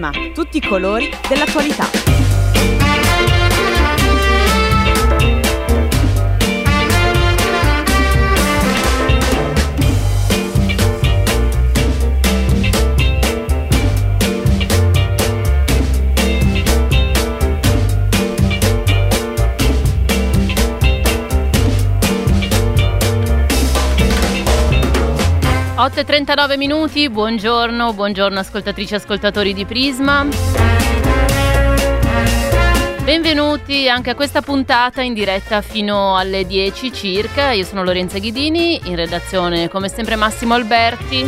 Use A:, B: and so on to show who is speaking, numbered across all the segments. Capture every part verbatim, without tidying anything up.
A: Prisma, tutti i colori dell'attualità.
B: otto e trentanove minuti, buongiorno, buongiorno ascoltatrici e ascoltatori di Prisma. Benvenuti anche a questa puntata in diretta fino alle dieci circa. Io sono Lorenza Ghidini, in redazione come sempre Massimo Alberti.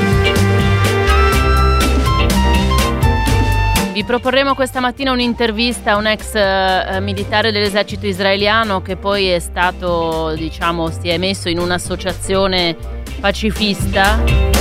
B: Vi proporremo questa mattina un'intervista a un ex eh, militare dell'esercito israeliano che poi è stato, diciamo, si è messo in un'associazione pacifista,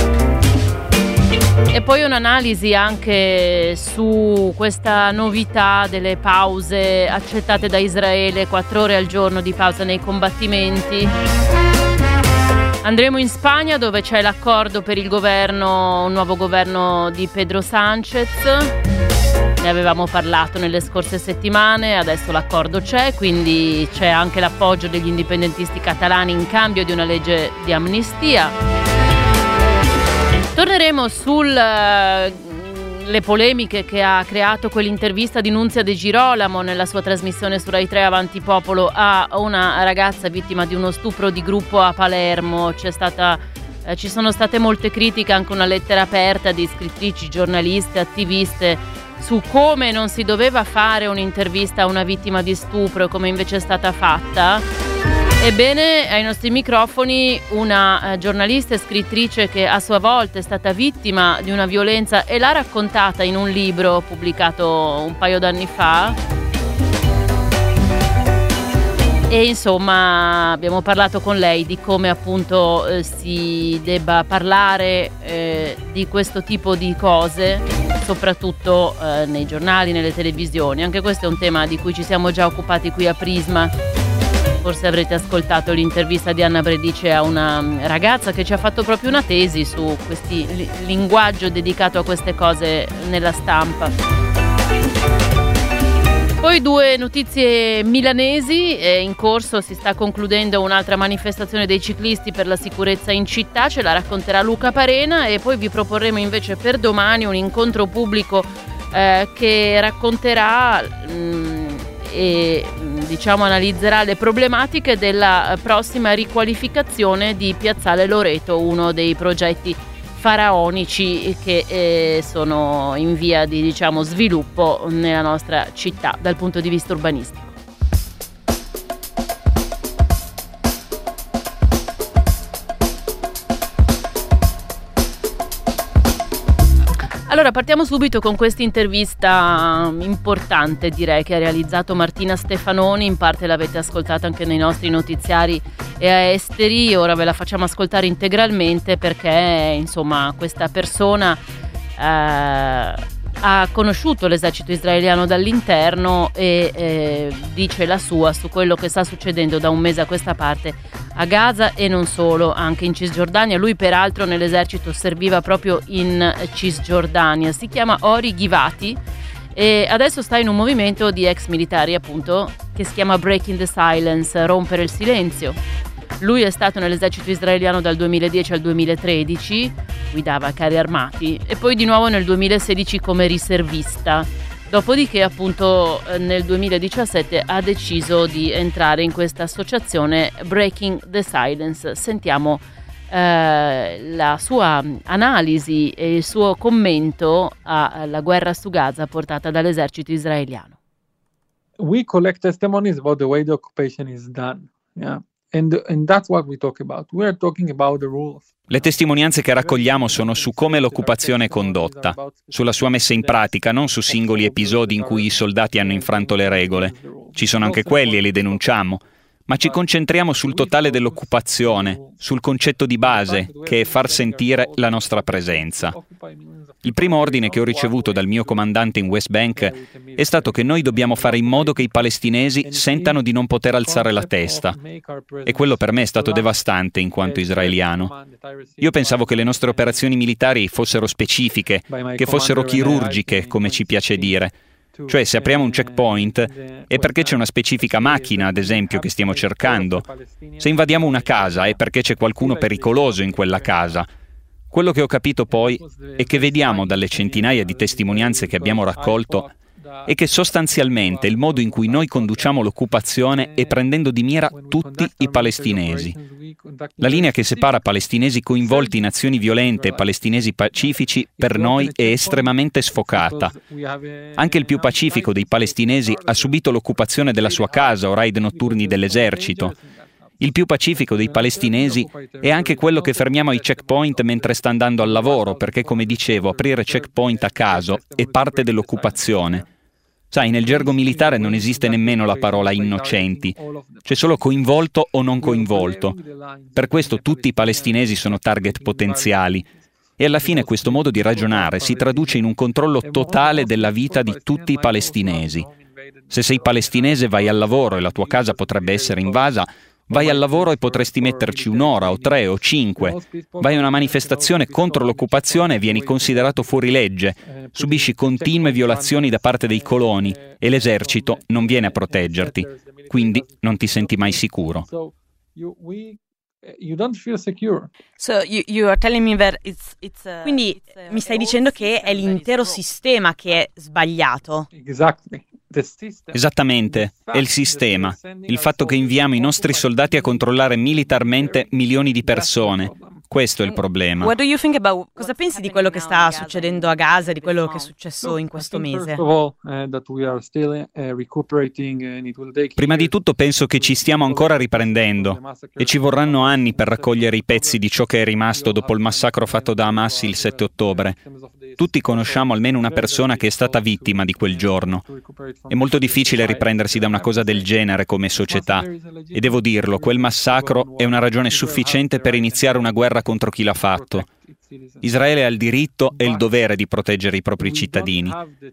B: e poi un'analisi anche su questa novità delle pause accettate da Israele, quattro ore al giorno di pausa nei combattimenti. Andremo in Spagna, dove c'è l'accordo per il governo, un nuovo governo di Pedro Sánchez. Ne avevamo parlato nelle scorse settimane, adesso l'accordo c'è, quindi c'è anche l'appoggio degli indipendentisti catalani in cambio di una legge di amnistia. Torneremo sulle polemiche che ha creato quell'intervista di Nunzia De Girolamo nella sua trasmissione su Rai tre Avanti Popolo a una ragazza vittima di uno stupro di gruppo a Palermo. C'è stata, eh, ci sono state molte critiche, anche una lettera aperta di scrittrici, giornaliste, attiviste su come non si doveva fare un'intervista a una vittima di stupro, come invece è stata fatta. Ebbene, ai nostri microfoni una eh, giornalista e scrittrice che a sua volta è stata vittima di una violenza e l'ha raccontata in un libro pubblicato un paio d'anni fa. E insomma abbiamo parlato con lei di come appunto eh, si debba parlare eh, di questo tipo di cose, soprattutto eh, nei giornali, nelle televisioni. Anche questo è un tema di cui ci siamo già occupati qui a Prisma. Forse avrete ascoltato l'intervista di Anna Bredice a una ragazza che ci ha fatto proprio una tesi su questo li- linguaggio dedicato a queste cose nella stampa. Poi due notizie milanesi, è in corso, si sta concludendo un'altra manifestazione dei ciclisti per la sicurezza in città, ce la racconterà Luca Parena, e poi vi proporremo invece per domani un incontro pubblico eh, che racconterà mh, e diciamo analizzerà le problematiche della prossima riqualificazione di Piazzale Loreto, uno dei progetti faraonici che eh, sono in via di diciamo sviluppo nella nostra città dal punto di vista urbanistico. Allora partiamo subito con questa intervista importante, direi, che ha realizzato Martina Stefanoni. In parte l'avete ascoltata anche nei nostri notiziari e a Esteri, ora ve la facciamo ascoltare integralmente perché insomma questa persona eh, ha conosciuto l'esercito israeliano dall'interno e eh, dice la sua su quello che sta succedendo da un mese a questa parte a Gaza e non solo, anche in Cisgiordania. Lui peraltro nell'esercito serviva proprio in Cisgiordania. Si chiama Ori Givati e adesso sta in un movimento di ex militari, appunto, che si chiama Breaking the Silence, rompere il silenzio. Lui è stato nell'esercito israeliano dal duemiladieci al duemilatredici, guidava carri armati, e poi di nuovo nel duemilasedici come riservista. Dopodiché appunto nel duemiladiciassette ha deciso di entrare in questa associazione Breaking the Silence. Sentiamo eh, la sua analisi e il suo commento alla guerra su Gaza portata dall'esercito israeliano.
C: We collect testimonies about the way the occupation is done. Yeah. And, and that's what we talk about. We are talking about the rules.
D: Le testimonianze che raccogliamo sono su come l'occupazione è condotta, sulla sua messa in pratica, non su singoli episodi in cui i soldati hanno infranto le regole. Ci sono anche quelli e li denunciamo, ma ci concentriamo sul totale dell'occupazione, sul concetto di base, che è far sentire la nostra presenza. Il primo ordine che ho ricevuto dal mio comandante in West Bank è stato che noi dobbiamo fare in modo che i palestinesi sentano di non poter alzare la testa. E quello per me è stato devastante in quanto israeliano. Io pensavo che le nostre operazioni militari fossero specifiche, che fossero chirurgiche, come ci piace dire. Cioè, se apriamo un checkpoint è perché c'è una specifica macchina, ad esempio, che stiamo cercando. Se invadiamo una casa è perché c'è qualcuno pericoloso in quella casa. Quello che ho capito poi è che vediamo dalle centinaia di testimonianze che abbiamo raccolto è che sostanzialmente il modo in cui noi conduciamo l'occupazione è prendendo di mira tutti i palestinesi. La linea che separa palestinesi coinvolti in azioni violente e palestinesi pacifici per noi è estremamente sfocata. Anche il più pacifico dei palestinesi ha subito l'occupazione della sua casa o raid notturni dell'esercito. Il più pacifico dei palestinesi è anche quello che fermiamo ai checkpoint mentre sta andando al lavoro, perché, come dicevo, aprire checkpoint a caso è parte dell'occupazione. Sai, nel gergo militare non esiste nemmeno la parola innocenti, c'è solo coinvolto o non coinvolto. Per questo tutti i palestinesi sono target potenziali. E alla fine questo modo di ragionare si traduce in un controllo totale della vita di tutti i palestinesi. Se sei palestinese vai al lavoro e la tua casa potrebbe essere invasa, vai al lavoro e potresti metterci un'ora o tre o cinque. Vai a una manifestazione contro l'occupazione e vieni considerato fuori legge. Subisci continue violazioni da parte dei coloni e l'esercito non viene a proteggerti. Quindi non ti senti mai sicuro.
A: Quindi mi stai dicendo che è l'intero sistema che è sbagliato.
D: Esattamente, è il sistema, il fatto che inviamo i nostri soldati a controllare militarmente milioni di persone. Questo è il problema.
A: Cosa pensi di quello che sta succedendo a Gaza e di quello che è successo in questo mese?
D: Prima di tutto penso che ci stiamo ancora riprendendo e ci vorranno anni per raccogliere i pezzi di ciò che è rimasto dopo il massacro fatto da Hamas il sette ottobre. Tutti conosciamo almeno una persona che è stata vittima di quel giorno. È molto difficile riprendersi da una cosa del genere come società. E devo dirlo, quel massacro è una ragione sufficiente per iniziare una guerra contro chi l'ha fatto. Israele ha il diritto e il dovere di proteggere i propri cittadini.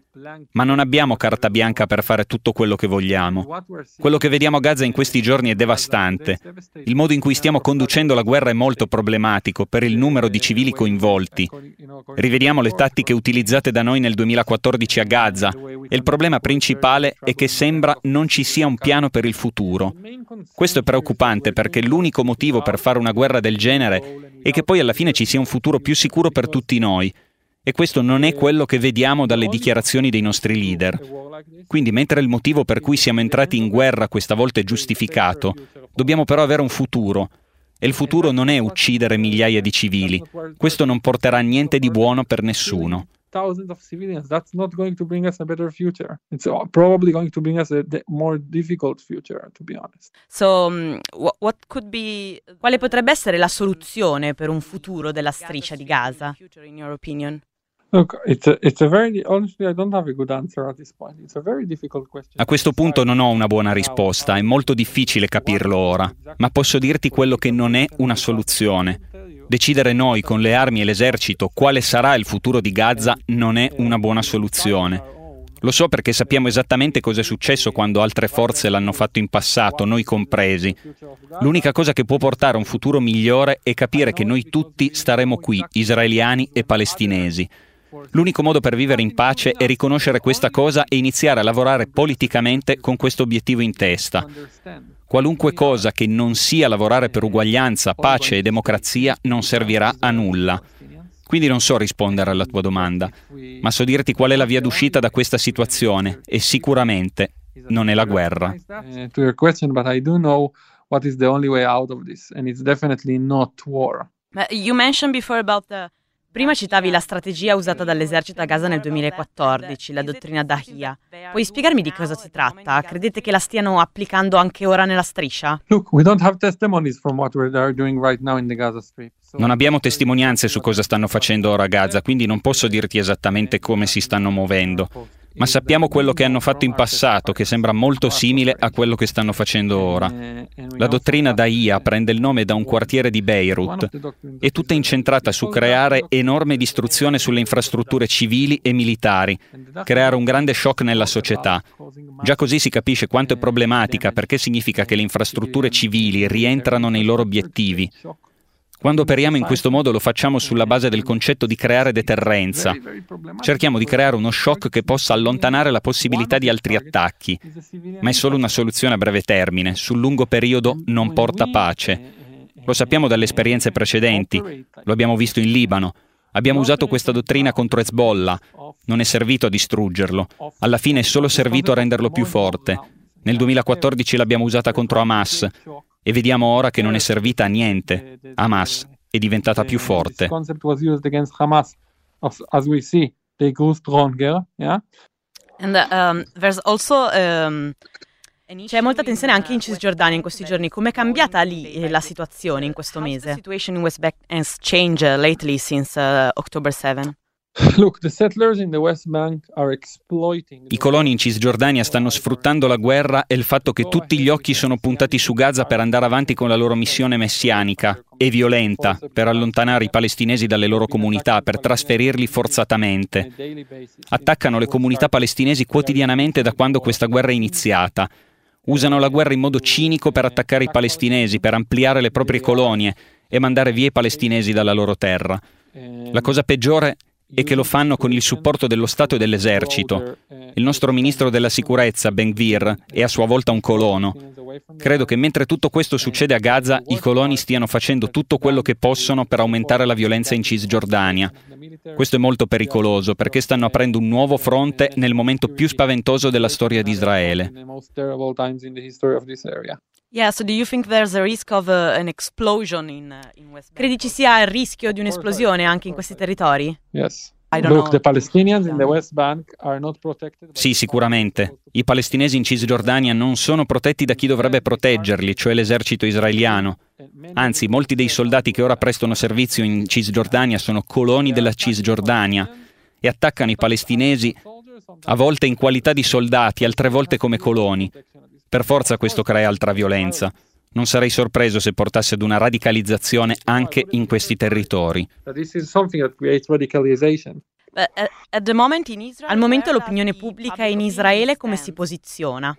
D: Ma non abbiamo carta bianca per fare tutto quello che vogliamo. Quello che vediamo a Gaza in questi giorni è devastante. Il modo in cui stiamo conducendo la guerra è molto problematico per il numero di civili coinvolti. Rivediamo le tattiche utilizzate da noi nel duemilaquattordici a Gaza e il problema principale è che sembra non ci sia un piano per il futuro. Questo è preoccupante perché l'unico motivo per fare una guerra del genere è che poi alla fine ci sia un futuro più sicuro per tutti noi. E questo non è quello che vediamo dalle dichiarazioni dei nostri leader. Quindi, mentre il motivo per cui siamo entrati in guerra questa volta è giustificato, dobbiamo però avere un futuro. E il futuro non è uccidere migliaia di civili. Questo non porterà niente di buono per nessuno.
C: Thousands of civilians, that's not going to bring us a better future. It's probably going to bring us a more difficult future, to be honest.
A: So, um, what could be... Quale potrebbe essere la soluzione per un futuro della striscia di Gaza, in your opinion?
C: Look, it's a, it's a very, honestly, I don't have a good answer at this point. It's a very difficult question.
D: A questo punto non ho una buona risposta, è molto difficile capirlo ora, ma posso dirti quello che non è una soluzione. Decidere noi con le armi e l'esercito quale sarà il futuro di Gaza non è una buona soluzione. Lo so perché sappiamo esattamente cosa è successo quando altre forze l'hanno fatto in passato, noi compresi. L'unica cosa che può portare a un futuro migliore è capire che noi tutti staremo qui, israeliani e palestinesi. L'unico modo per vivere in pace è riconoscere questa cosa e iniziare a lavorare politicamente con questo obiettivo in testa. Qualunque cosa che non sia lavorare per uguaglianza, pace e democrazia non servirà a nulla. Quindi non so rispondere alla tua domanda, ma so dirti qual è la via d'uscita da questa situazione e sicuramente non è la guerra.
C: Uh, to your question, but I do know what is the only way out of this, and it's definitely not war.
A: You mentioned before about the... Prima citavi la strategia usata dall'esercito a Gaza nel duemilaquattordici, la dottrina Dahia. Puoi spiegarmi di cosa si tratta? Credete che la stiano applicando anche ora nella striscia?
C: Look, we don't have testimonies from what we are doing right now in the Gaza Strip.
D: Non abbiamo testimonianze su cosa stanno facendo ora a Gaza, quindi non posso dirti esattamente come si stanno muovendo. ma sappiamo quello che hanno fatto in passato, che sembra molto simile a quello che stanno facendo ora. La dottrina Dahia prende il nome da un quartiere di Beirut, è tutta incentrata su creare enorme distruzione sulle infrastrutture civili e militari, creare un grande shock nella società. Già così si capisce quanto è problematica, perché significa che le infrastrutture civili rientrano nei loro obiettivi. Quando operiamo in questo modo lo facciamo sulla base del concetto di creare deterrenza. Cerchiamo di creare uno shock che possa allontanare la possibilità di altri attacchi, ma è solo una soluzione a breve termine, sul lungo periodo non porta pace. Lo sappiamo dalle esperienze precedenti, lo abbiamo visto in Libano. Abbiamo usato questa dottrina contro Hezbollah, non è servito a distruggerlo, alla fine è solo servito a renderlo più forte. Nel duemilaquattordici l'abbiamo usata contro Hamas, e vediamo ora che non è servita a niente. Hamas è diventata più forte.
A: And um, there's also um, c'è molta tensione anche in Cisgiordania in questi giorni. Com'è cambiata lì eh, la situazione in questo mese? The situation in West Bank has changed uh, lately since uh, October seventh.
C: Look, the settlers in the West Bank are exploiting.
D: I coloni in Cisgiordania stanno sfruttando la guerra e il fatto che tutti gli occhi sono puntati su Gaza per andare avanti con la loro missione messianica e violenta, per allontanare i palestinesi dalle loro comunità, per trasferirli forzatamente. Attaccano le comunità palestinesi quotidianamente da quando questa guerra è iniziata. Usano la guerra in modo cinico per attaccare i palestinesi, per ampliare le proprie colonie e mandare via i palestinesi dalla loro terra. La cosa peggiore è che lo fanno con il supporto dello Stato e dell'esercito. Il nostro ministro della sicurezza, Ben Gvir, è a sua volta un colono. Credo che mentre tutto questo succede a Gaza, i coloni stiano facendo tutto quello che possono per aumentare la violenza in Cisgiordania. Questo è molto pericoloso, perché stanno aprendo un nuovo fronte nel momento più spaventoso della storia di Israele.
A: Yeah, so do you think there's a risk of uh, an explosion in, uh, in West Bank? Credi ci sia il rischio di un'esplosione anche in questi territori?
C: Yes.
A: I don't
C: Look,
A: know.
C: the Palestinians in the West Bank are not protected.
D: Sì, sicuramente. I palestinesi in Cisgiordania non sono protetti da chi dovrebbe proteggerli, cioè l'esercito israeliano. Anzi, molti dei soldati che ora prestano servizio in Cisgiordania sono coloni della Cisgiordania e attaccano i palestinesi a volte in qualità di soldati, altre volte come coloni. Per forza questo crea altra violenza. Non sarei sorpreso se portasse ad una radicalizzazione anche in questi territori.
A: Al momento l'opinione pubblica in Israele come si posiziona?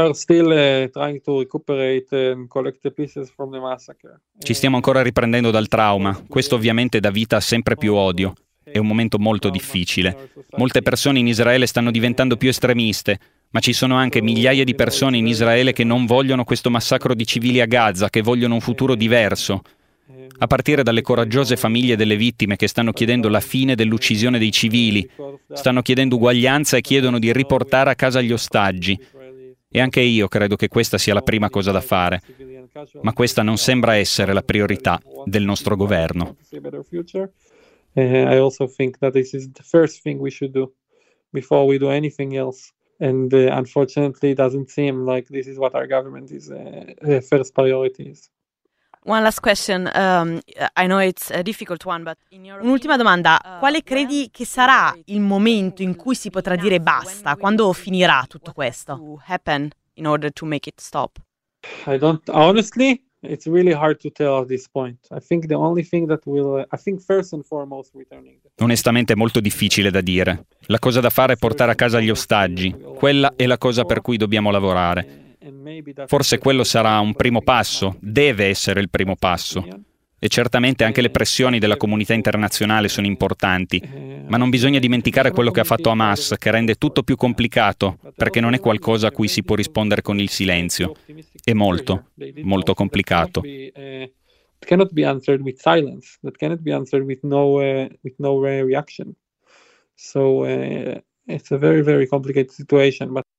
D: Ci stiamo ancora riprendendo dal trauma. Questo ovviamente dà vita a sempre più odio. È un momento molto difficile. Molte persone in Israele stanno diventando più estremiste, ma ci sono anche migliaia di persone in Israele che non vogliono questo massacro di civili a Gaza, che vogliono un futuro diverso. A partire dalle coraggiose famiglie delle vittime che stanno chiedendo la fine dell'uccisione dei civili, stanno chiedendo uguaglianza e chiedono di riportare a casa gli ostaggi. E anche io credo che questa sia la prima cosa da fare. Ma questa non sembra essere la priorità del nostro governo.
C: Uh, I also think that this is the first thing we should do before we do anything else. And uh, unfortunately, it doesn't seem like this is what our government is uh, uh, first priority is.
A: One last question. Um, I know it's a difficult one, but in your Un'ultima domanda. Quale credi che sarà il momento in cui si potrà dire basta? Quando finirà tutto questo? To happen in order to make it stop?
C: I don't honestly. It's really hard to tell at this point. I think the only thing that will, uh, I think first and foremost returning.
D: Onestamente è molto difficile da dire. La cosa da fare è portare a casa gli ostaggi. Quella è la cosa per cui dobbiamo lavorare. Forse quello sarà un primo passo, deve essere il primo passo. E certamente anche le pressioni della comunità internazionale sono importanti, ma non bisogna dimenticare quello che ha fatto Hamas, che rende tutto più complicato, perché non è qualcosa a cui si può rispondere con il silenzio. È molto, molto complicato.
C: It cannot be answered with silence. That cannot be answered with no uh, with no uh, reaction. So uh, it's a very very complicated situation. But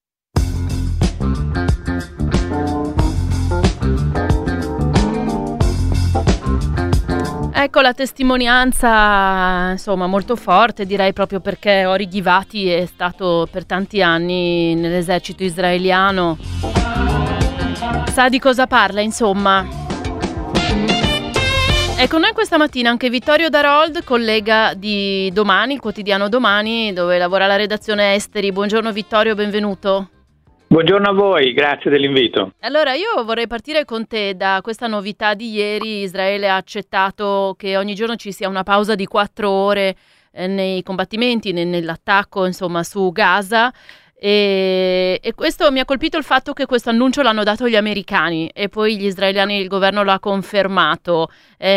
B: Ecco la testimonianza, insomma, molto forte, direi, proprio perché Ori Givati è stato per tanti anni nell'esercito israeliano. Sa di cosa parla, insomma. E con noi questa mattina anche Vittorio Darold, collega di Domani, il quotidiano Domani, dove lavora la redazione esteri. Buongiorno Vittorio, benvenuto.
E: Buongiorno a voi, grazie dell'invito.
B: Allora, io vorrei partire con te da questa novità di ieri. Israele ha accettato che ogni giorno ci sia una pausa di quattro ore eh, nei combattimenti, ne, nell'attacco insomma su Gaza. E, e questo mi ha colpito il fatto che questo annuncio l'hanno dato gli americani e poi gli israeliani, il governo l'ha confermato.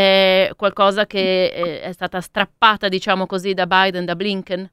B: È qualcosa che è, è stata strappata, diciamo così, da Biden, da Blinken?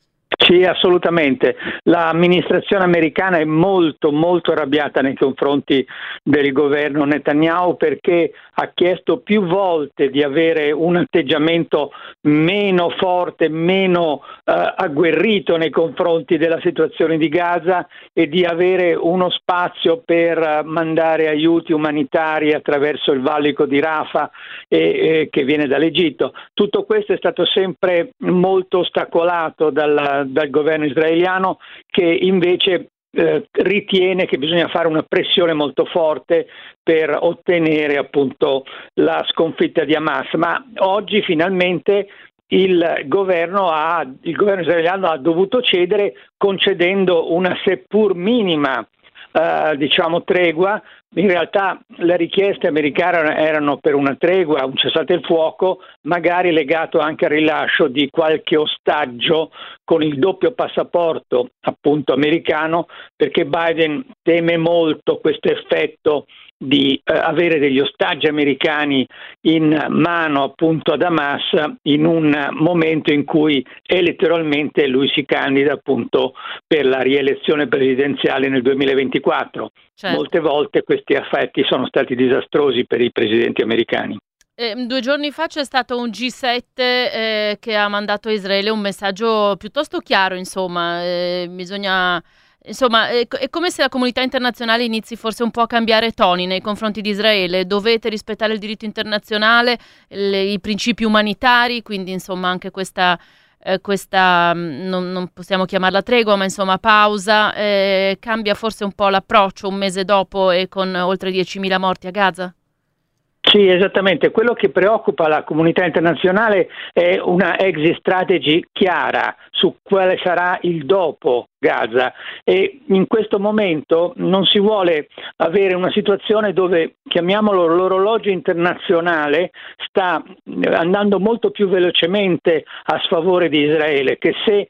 E: Sì, assolutamente. L'amministrazione americana è molto molto arrabbiata nei confronti del governo Netanyahu perché ha chiesto più volte di avere un atteggiamento meno forte, meno eh, agguerrito nei confronti della situazione di Gaza e di avere uno spazio per mandare aiuti umanitari attraverso il valico di Rafah e, e, che viene dall'Egitto. Tutto questo è stato sempre molto ostacolato dal dal governo israeliano, che invece eh, ritiene che bisogna fare una pressione molto forte per ottenere appunto la sconfitta di Hamas. Ma oggi finalmente il governo, ha, il governo israeliano ha dovuto cedere concedendo una seppur minima Uh, diciamo tregua. In realtà le richieste americane erano per una tregua, un cessate il fuoco, magari legato anche al rilascio di qualche ostaggio con il doppio passaporto appunto americano, perché Biden teme molto questo effetto di eh, avere degli ostaggi americani in mano appunto ad Hamas in un momento in cui elettoralmente lui si candida appunto per la rielezione presidenziale nel duemilaventiquattro. Certo. Molte volte questi effetti sono stati disastrosi per i presidenti americani.
B: Eh, due giorni fa c'è stato un G sette eh, che ha mandato a Israele un messaggio piuttosto chiaro, insomma, eh, bisogna... Insomma, è, è come se la comunità internazionale inizi forse un po' a cambiare toni nei confronti di Israele. Dovete rispettare il diritto internazionale, le, i principi umanitari, quindi insomma anche questa, eh, questa non, non possiamo chiamarla tregua, ma insomma pausa, eh, cambia forse un po' l'approccio un mese dopo e con oltre diecimila morti a Gaza?
E: Sì, esattamente. Quello che preoccupa la comunità internazionale è una exit strategy chiara su quale sarà il dopo Gaza e in questo momento non si vuole avere una situazione dove, chiamiamolo, l'orologio internazionale sta andando molto più velocemente a sfavore di Israele, che se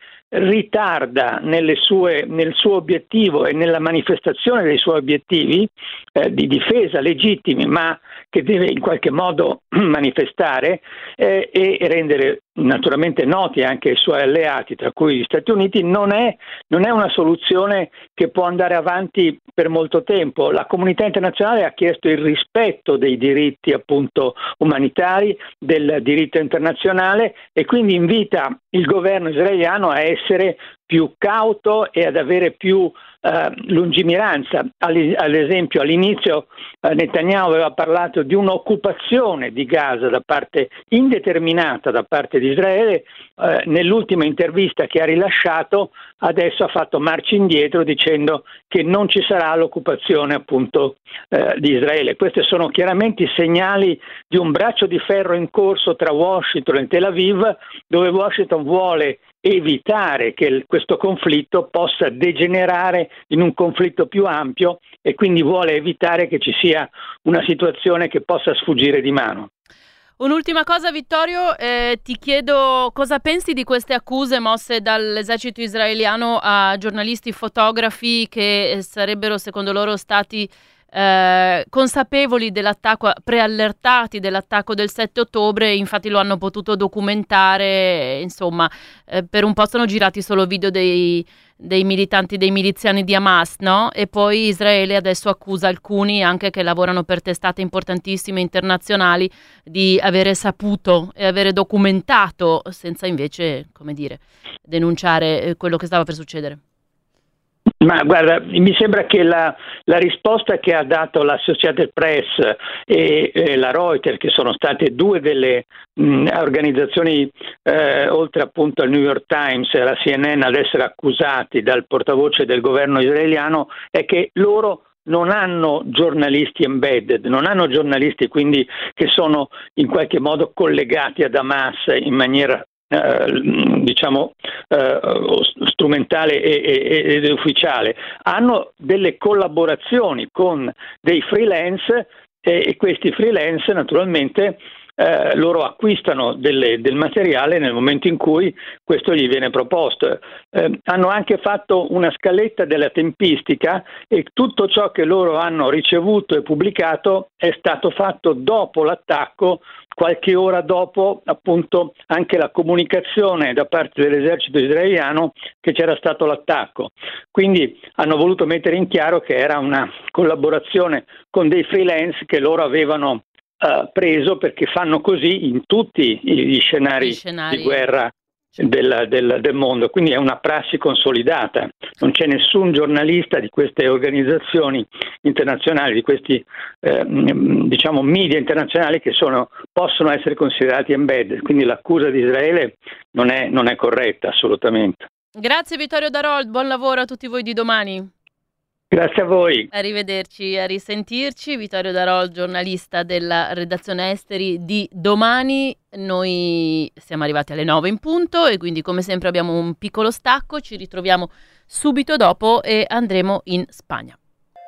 E: ritarda nelle sue, nel suo obiettivo e nella manifestazione dei suoi obiettivi eh, di difesa legittimi, ma che deve in qualche modo manifestare eh, e rendere naturalmente noti anche ai suoi alleati, tra cui gli Stati Uniti, non è, non è una soluzione che può andare avanti per molto tempo. La comunità internazionale ha chiesto il rispetto dei diritti appunto umanitari, del diritto internazionale e quindi invita il governo israeliano a essere più cauto e ad avere più eh, lungimiranza. Ad esempio all'inizio eh, Netanyahu aveva parlato di un'occupazione di Gaza da parte indeterminata da parte di Israele, eh, nell'ultima intervista che ha rilasciato adesso ha fatto marcia indietro dicendo che non ci sarà l'occupazione appunto eh, di Israele. Questi sono chiaramente i segnali di un braccio di ferro in corso tra Washington e Tel Aviv, dove Washington vuole evitare che questo conflitto possa degenerare in un conflitto più ampio e quindi vuole evitare che ci sia una situazione che possa sfuggire di mano.
B: Un'ultima cosa, Vittorio, eh, ti chiedo cosa pensi di queste accuse mosse dall'esercito israeliano a giornalisti, fotografi che eh, sarebbero secondo loro stati eh, consapevoli dell'attacco, preallertati dell'attacco del sette ottobre, infatti lo hanno potuto documentare, insomma, eh, per un po' sono girati solo video dei, dei militanti, dei miliziani di Hamas, no? E poi Israele adesso accusa alcuni, anche che lavorano per testate importantissime internazionali, di avere saputo e avere documentato, senza invece, come dire, denunciare quello che stava per succedere.
E: Ma guarda, mi sembra che la, la risposta che ha dato l'Associated Press e, e la Reuters, che sono state due delle mh, organizzazioni, eh, oltre appunto al New York Times e alla C N N, ad essere accusati dal portavoce del governo israeliano, è che loro non hanno giornalisti embedded, non hanno giornalisti quindi che sono in qualche modo collegati ad Hamas in maniera eh, diciamo eh, strumentale ed ufficiale, hanno delle collaborazioni con dei freelance e, e questi freelance naturalmente Eh, loro acquistano delle, del materiale nel momento in cui questo gli viene proposto. Eh, hanno anche fatto una scaletta della tempistica e tutto ciò che loro hanno ricevuto e pubblicato è stato fatto dopo l'attacco, qualche ora dopo appunto anche la comunicazione da parte dell'esercito israeliano che c'era stato l'attacco. Quindi hanno voluto mettere in chiaro che era una collaborazione con dei freelance che loro avevano Uh, preso perché fanno così in tutti gli scenari, scenari. di guerra del, del, del mondo, quindi è una prassi consolidata. Non c'è nessun giornalista di queste organizzazioni internazionali, di questi eh, diciamo media internazionali che sono, possono essere considerati embedded, quindi l'accusa di Israele non è, non è corretta assolutamente.
B: Grazie Vittorio Darold, buon lavoro a tutti voi di Domani.
E: Grazie a voi.
B: Arrivederci, a risentirci. Vittorio Darold, giornalista della redazione esteri di Domani. Noi siamo arrivati alle nove in punto e quindi come sempre abbiamo un piccolo stacco. Ci ritroviamo subito dopo e andremo in Spagna.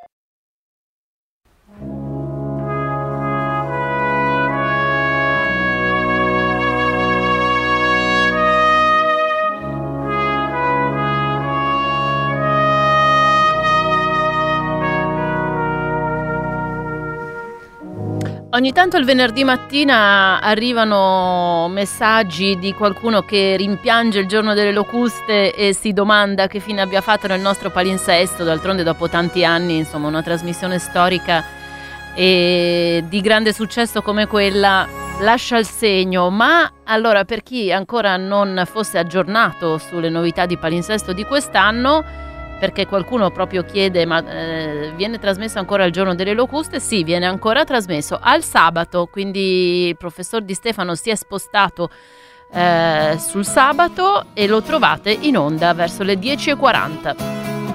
B: Ogni tanto il venerdì mattina arrivano messaggi di qualcuno che rimpiange il giorno delle locuste e si domanda che fine abbia fatto nel nostro palinsesto. D'altronde dopo tanti anni, insomma, una trasmissione storica e di grande successo come quella lascia il segno. Ma allora, per chi ancora non fosse aggiornato sulle novità di palinsesto di quest'anno, perché qualcuno proprio chiede ma eh, viene trasmesso ancora il giorno delle locuste? Sì, viene ancora trasmesso al sabato, quindi il professor Di Stefano si è spostato eh, sul sabato e lo trovate in onda verso le dieci e quaranta.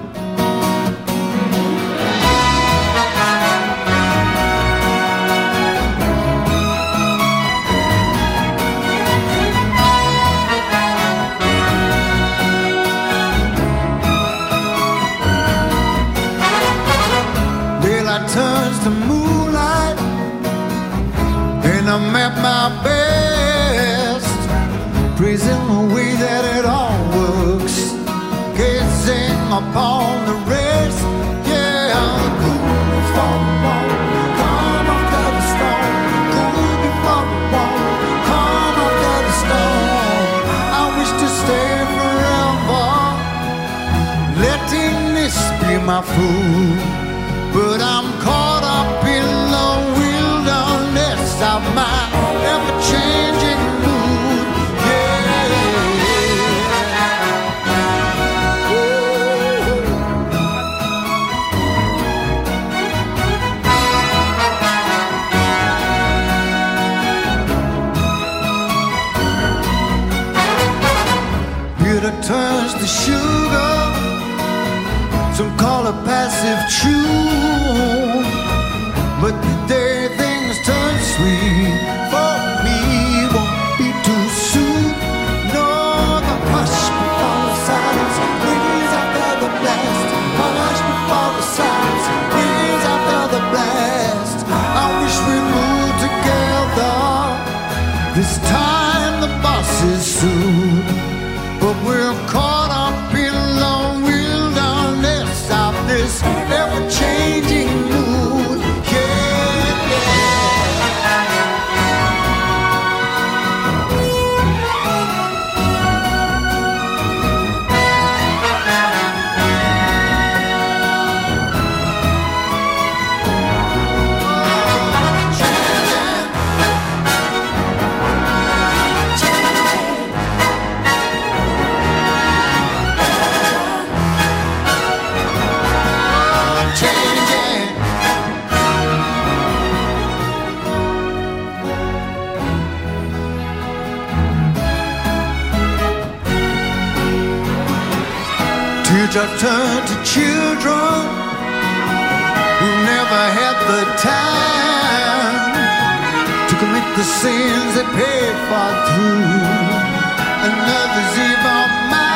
F: Turns to moonlight and I'm at my best, praising the way that it all works, gazing upon the rest. Yeah, cool before the wall, come after the storm, cool before the wall, come after the storm. I wish to stay forever, letting this be my food. But I'm caught up in the wilderness of my ever-changing mood. Yeah. Bitter turns to sugar, some call it passive chew. But the day things turn sweet for me won't be too soon. No, the hush before the silence brings after the blast. Hush before the silence brings after the blast. I wish we moved together. This time the bus is soon, but we're caught up in the wilderness of this ever-changing mood. Teardrops turn to children never had the time to commit the sins they paid for through another's evil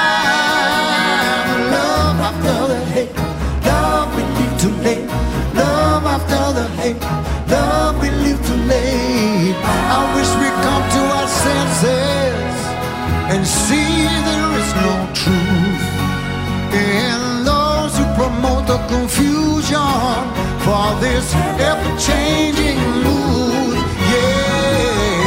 F: mind. Love after the hate, love we leave too late. Love after the hate, love we leave too late. I wish we come to our senses and see there is no truth in those who promote the confusion for this ever-changing mood. Yeah.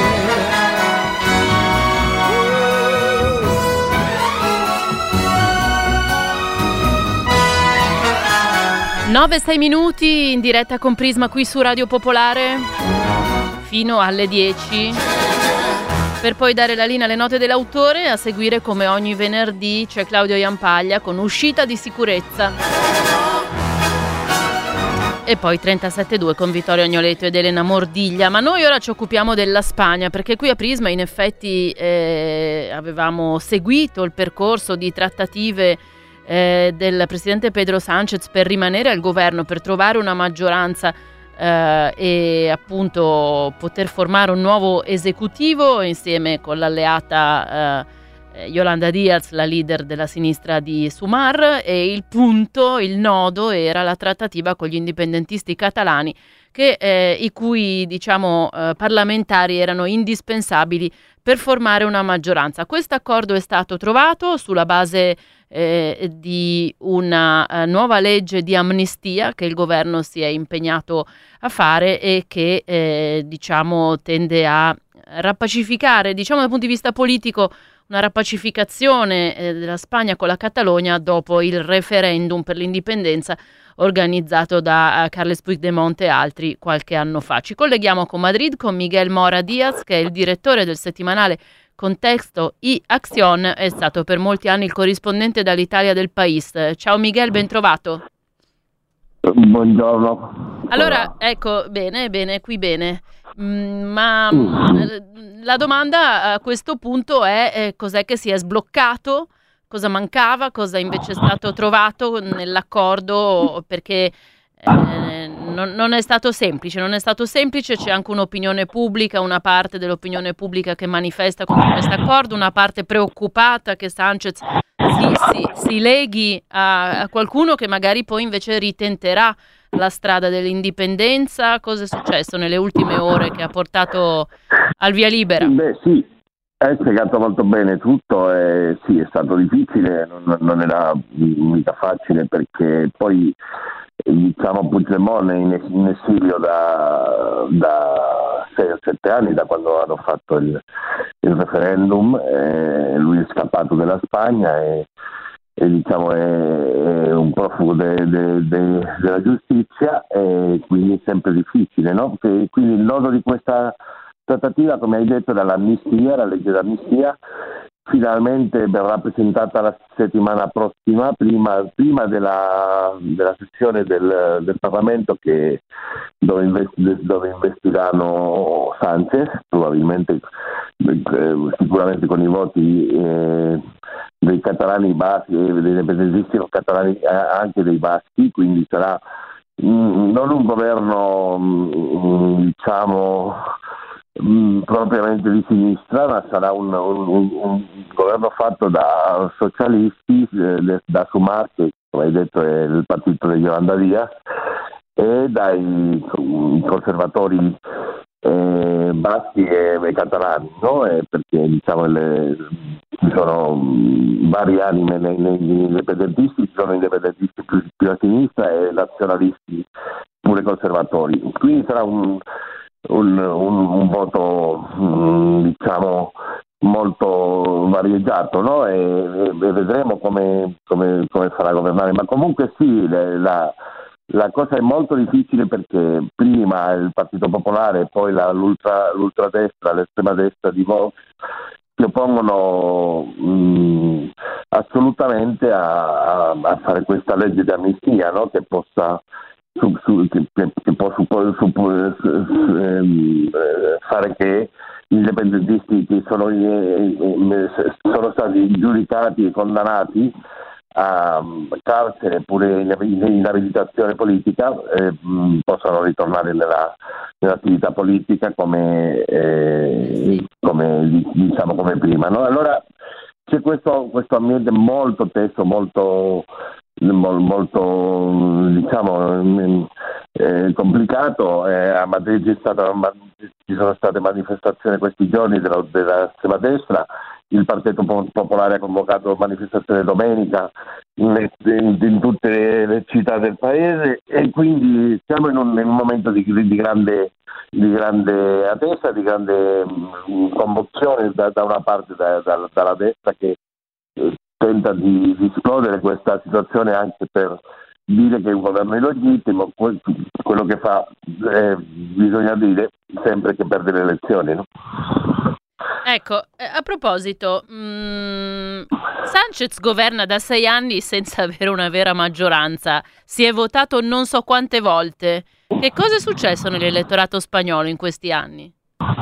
B: nove sei minuti in diretta con Prisma qui su Radio Popolare fino alle dieci, per poi dare la linea alle note dell'autore. A seguire, come ogni venerdì, c'è Claudio Iampaglia con Uscita di sicurezza, e poi trentasette due con Vittorio Agnoletto ed Elena Mordiglia. Ma noi ora ci occupiamo della Spagna, perché qui a Prisma in effetti eh, avevamo seguito il percorso di trattative eh, del presidente Pedro Sánchez per rimanere al governo, per trovare una maggioranza eh, e appunto poter formare un nuovo esecutivo insieme con l'alleata eh, Yolanda Díaz, la leader della sinistra di Sumar, e il punto, il nodo era la trattativa con gli indipendentisti catalani, che, eh, i cui diciamo eh, parlamentari erano indispensabili per formare una maggioranza. Questo accordo è stato trovato sulla base eh, di una uh, nuova legge di amnistia che il governo si è impegnato a fare e che eh, diciamo tende a rappacificare, diciamo dal punto di vista politico, una rappacificazione eh, della Spagna con la Catalogna dopo il referendum per l'indipendenza organizzato da uh, Carles Puigdemont e altri qualche anno fa. Ci colleghiamo con Madrid con Miguel Mora Díaz, che è il direttore del settimanale Contexto y Acción, è stato per molti anni il corrispondente dall'Italia del País. Ciao Miguel, ben trovato.
G: Buongiorno.
B: Allora, ecco, bene, bene, qui bene. Mm, ma mm. la domanda a questo punto è eh, cos'è che si è sbloccato, cosa mancava, cosa invece è stato trovato nell'accordo, perché eh, non, non è stato semplice, non è stato semplice, c'è anche un'opinione pubblica, una parte dell'opinione pubblica che manifesta contro questo accordo, una parte preoccupata che Sánchez si, si, si leghi a, a qualcuno che magari poi invece ritenterà la strada dell'indipendenza. Cosa è successo nelle ultime ore che ha portato al via libera?
G: Beh sì, hai spiegato molto bene tutto, e sì, è stato difficile, non, non era mica facile, perché poi diciamo Puigdemont è in, in esilio da, da sei o sette anni, da quando hanno fatto il, il referendum, e lui è scappato dalla Spagna e, e diciamo è, è un profugo de, de, de, della giustizia, e quindi è sempre difficile, no? Perché, quindi il nodo di questa trattativa, come hai detto, era l'amnistia, la legge d'amnistia. Finalmente verrà presentata la settimana prossima, prima, prima della, della sessione del, del Parlamento, che, dove, invest, dove investiranno Sánchez, probabilmente eh, sicuramente con i voti eh, dei catalani baschi, dei indipendentisti catalani, eh, anche dei baschi, quindi sarà mh, non un governo mh, diciamo mh, propriamente di sinistra, ma sarà un, un, un, un governo fatto da socialisti, eh, da Sumar, che come hai detto è il partito di Yolanda Díaz, e dai conservatori eh, baschi e, e catalani, no? E perché diciamo le, ci sono mh, varie anime nei, negli indipendentisti, ci sono indipendentisti più, più a sinistra e nazionalisti pure conservatori. Quindi sarà un Un, un, un voto mh, diciamo molto varieggiato, no? E, e vedremo come, come, come farà governare, ma comunque sì, le, la, la cosa è molto difficile, perché prima il Partito Popolare e poi la, l'ultra, l'ultradestra, l'estrema destra di Vox si oppongono mh, assolutamente a, a, a fare questa legge di amnistia, no? Che possa Su, su, che, che può suppo, suppo, ehm, fare che gli indipendentisti che sono, eh, sono stati giudicati e condannati a carcere pure in inabilitazione politica eh, possano ritornare nella, nell'attività politica come, eh, come diciamo come prima, no? Allora c'è questo, questo ambiente molto teso, molto molto diciamo eh, complicato. Eh, a Madrid c'è stata, ci sono state manifestazioni questi giorni della, dell'estrema destra. Il Partito Popolare ha convocato manifestazione domenica in, in, in tutte le, le città del paese, e quindi siamo in un, in un momento di, di grande di grande attesa, di grande mh, commozione da, da una parte da, da, dalla destra che eh, tenta di, di esplodere questa situazione anche per dire che è un governo illegittimo. Quello che fa eh, bisogna dire sempre che perde le elezioni, no?
B: Ecco, eh, a proposito, mh, Sanchez governa da sei anni senza avere una vera maggioranza, si è votato non so quante volte. Che cosa è successo nell'elettorato spagnolo in questi anni?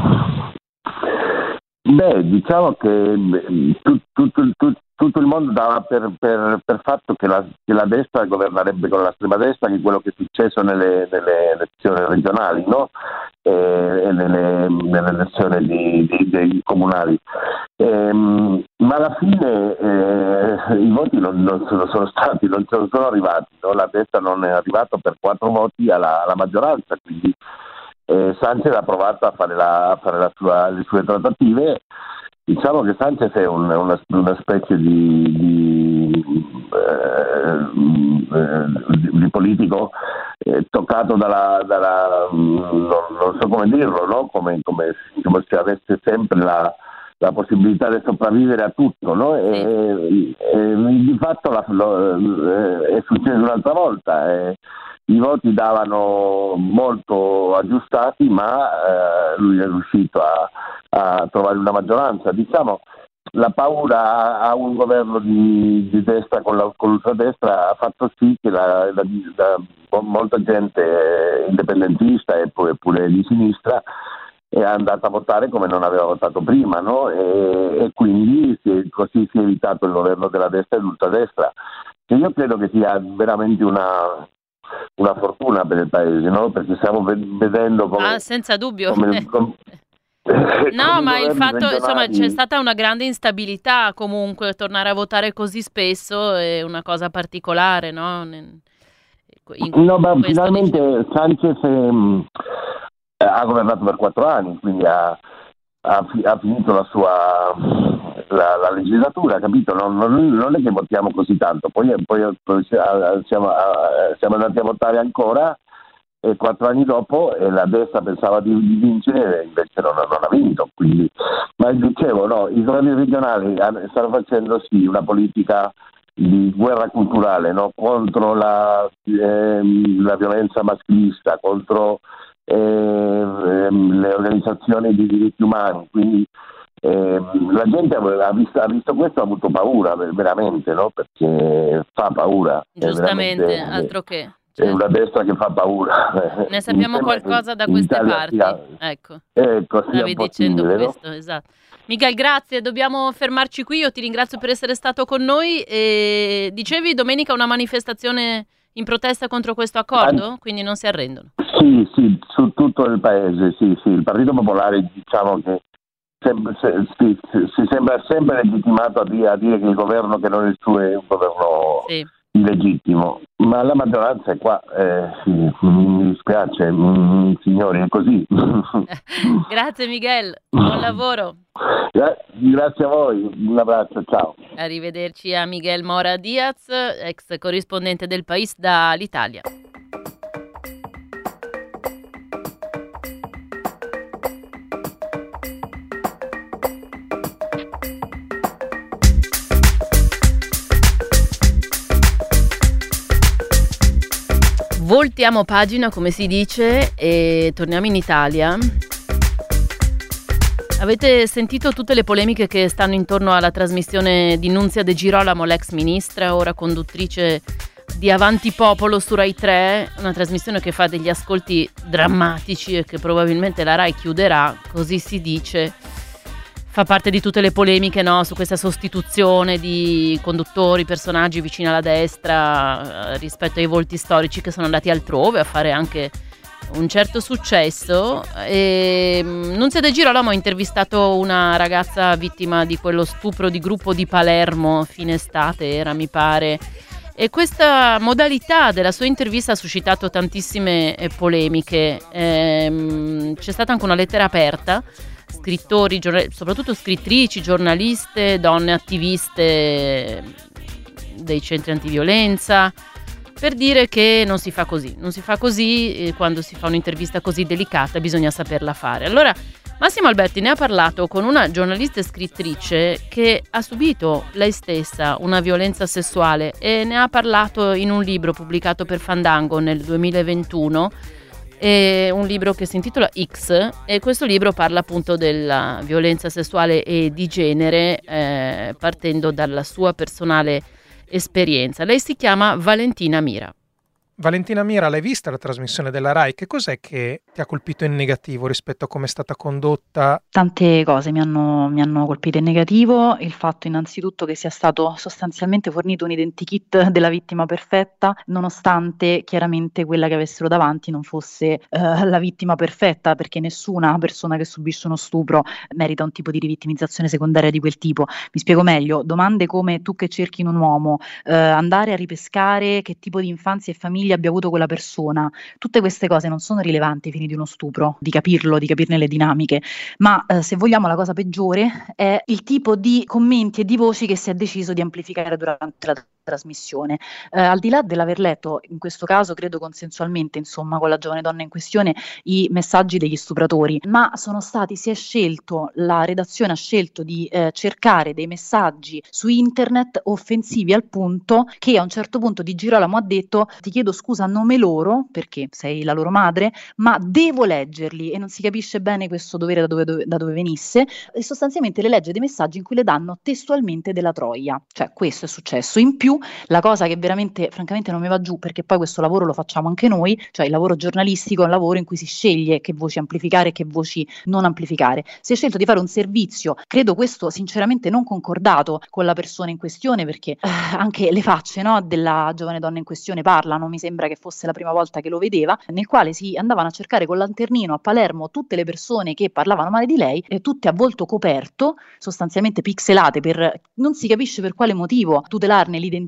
G: Beh, diciamo che tu, tu, tu, tu, tutto il mondo dava per, per, per fatto che la, che la destra governerebbe con l'estrema destra, che è quello che è successo nelle, nelle elezioni regionali, no? E, e nelle, nelle elezioni di, di, dei comunali. E, ma alla fine eh, i voti non, non sono, sono stati, non sono, sono arrivati, no? La destra non è arrivata per quattro voti alla, alla maggioranza, quindi eh, Sanchez ha provato a fare, la, a fare la sua, le sue trattative. Diciamo che Sanchez è un, una, una specie di, di, eh, di, di politico eh, toccato dalla, dalla non, non so come dirlo, no? come, come, come se avesse sempre la, la possibilità di sopravvivere a tutto, no? E, e di fatto la, lo, è successo un'altra volta. E, i voti davano molto aggiustati, ma eh, lui è riuscito a, a trovare una maggioranza. Diciamo, la paura a un governo di, di destra con, la, con l'ultradestra ha fatto sì che la, la, la, molta gente indipendentista e pure, pure di sinistra è andata a votare come non aveva votato prima, no? E, e quindi si, così si è evitato il governo della destra e dell'ultradestra, che io credo che sia veramente una... una fortuna per il paese, no? Perché stiamo vedendo come...
B: Ah, senza dubbio.
G: Come, come,
B: no, ma il fatto, regionali... insomma, c'è stata una grande instabilità comunque, tornare a votare così spesso è una cosa particolare, no? In,
G: no, ma finalmente dice... Sanchez eh, ha governato per quattro anni, quindi ha, ha, ha finito la sua... La, la legislatura, capito? Non, non, non è che votiamo così tanto, poi, poi, poi siamo, siamo andati a votare ancora e quattro anni dopo e la destra pensava di, di vincere e invece non, non ha vinto. Quindi, ma dicevo, no, i governi regionali stanno facendo sì una politica di guerra culturale, no? Contro la, eh, la violenza maschilista, contro eh, eh, le organizzazioni di diritti umani, quindi Eh, la gente ha visto, ha visto questo, ha avuto paura veramente, no? Perché fa paura.
B: Giustamente, altro che.
G: È una destra che fa paura.
B: Ne sappiamo qualcosa da queste parti. Sia,
G: ecco, ecco
B: stavi dicendo questo, no? Esatto. Miguel, grazie, dobbiamo fermarci qui. Io ti ringrazio per essere stato con noi. E dicevi domenica una manifestazione in protesta contro questo accordo, quindi non si arrendono.
G: Sì, sì, su tutto il paese, sì, sì. Il Partito Popolare, diciamo che Sem- se- si, si sembra sempre legittimato a dire, a dire che il governo che non è il suo è un governo sì. illegittimo, ma la maggioranza è qua, eh, sì, mi dispiace, mm, signori, è così.
B: Grazie Miguel, buon lavoro.
G: Gra- grazie a voi, un abbraccio, ciao.
B: Arrivederci a Miguel Mora Diaz, ex corrispondente del País dall'Italia. Voltiamo pagina, come si dice, e torniamo in Italia. Avete sentito tutte le polemiche che stanno intorno alla trasmissione di Nunzia De Girolamo, l'ex ministra, ora conduttrice di Avanti Popolo su Rai tre, una trasmissione che fa degli ascolti drammatici e che probabilmente la Rai chiuderà, così si dice. fa parte di tutte le polemiche, no, su questa sostituzione di conduttori, personaggi vicini alla destra eh, rispetto ai volti storici che sono andati altrove a fare anche un certo successo. E Nunzia De Girolamo ha intervistato una ragazza vittima di quello stupro di gruppo di Palermo, fine estate era mi pare, e questa modalità della sua intervista ha suscitato tantissime eh, polemiche. Ehm, c'è stata anche una lettera aperta, scrittori, giornal- soprattutto scrittrici, giornaliste, donne attiviste dei centri antiviolenza, per dire che non si fa così, non si fa così eh, quando si fa un'intervista così delicata bisogna saperla fare. Allora Massimo Alberti ne ha parlato con una giornalista e scrittrice che ha subito lei stessa una violenza sessuale e ne ha parlato in un libro pubblicato per Fandango nel duemilaventuno, è un libro che si intitola X, e questo libro parla appunto della violenza sessuale e di genere eh, partendo dalla sua personale esperienza. Lei si chiama Valentina Mira.
H: Valentina Mira, l'hai vista la trasmissione della Rai? Che cos'è che ti ha colpito in negativo rispetto a come è stata condotta?
I: Tante cose mi hanno, mi hanno colpito in negativo, il fatto innanzitutto che sia stato sostanzialmente fornito un identikit della vittima perfetta, nonostante chiaramente quella che avessero davanti non fosse eh, la vittima perfetta, perché nessuna persona che subisce uno stupro merita un tipo di rivittimizzazione secondaria di quel tipo. Mi spiego meglio, domande come tu che cerchi in un uomo, eh, andare a ripescare che tipo di infanzia e famiglia abbia avuto quella persona, tutte queste cose non sono rilevanti ai fini di uno stupro, di capirlo, di capirne le dinamiche, ma eh, se vogliamo la cosa peggiore è il tipo di commenti e di voci che si è deciso di amplificare durante la trasmissione. Eh, al di là dell'aver letto, in questo caso credo consensualmente, insomma, con la giovane donna in questione, i messaggi degli stupratori, ma sono stati, si è scelto, la redazione ha scelto di eh, cercare dei messaggi su internet offensivi al punto che a un certo punto Di Girolamo ha detto: ti chiedo scusa a nome loro, perché sei la loro madre, ma devo leggerli, e non si capisce bene questo dovere da dove, dove, da dove venisse, e sostanzialmente le legge dei messaggi in cui le danno testualmente della troia, cioè questo è successo. In più la cosa che veramente francamente non mi va giù, perché poi questo lavoro lo facciamo anche noi, cioè il lavoro giornalistico è un lavoro in cui si sceglie che voci amplificare e che voci non amplificare. Si è scelto di fare un servizio, credo questo sinceramente non concordato con la persona in questione, perché eh, anche le facce, no, della giovane donna in questione parlano, mi sembra che fosse la prima volta che lo vedeva, nel quale si andavano a cercare col lanternino a Palermo tutte le persone che parlavano male di lei, eh, tutte a volto coperto, sostanzialmente pixelate per non si capisce per quale motivo tutelarne l'identità,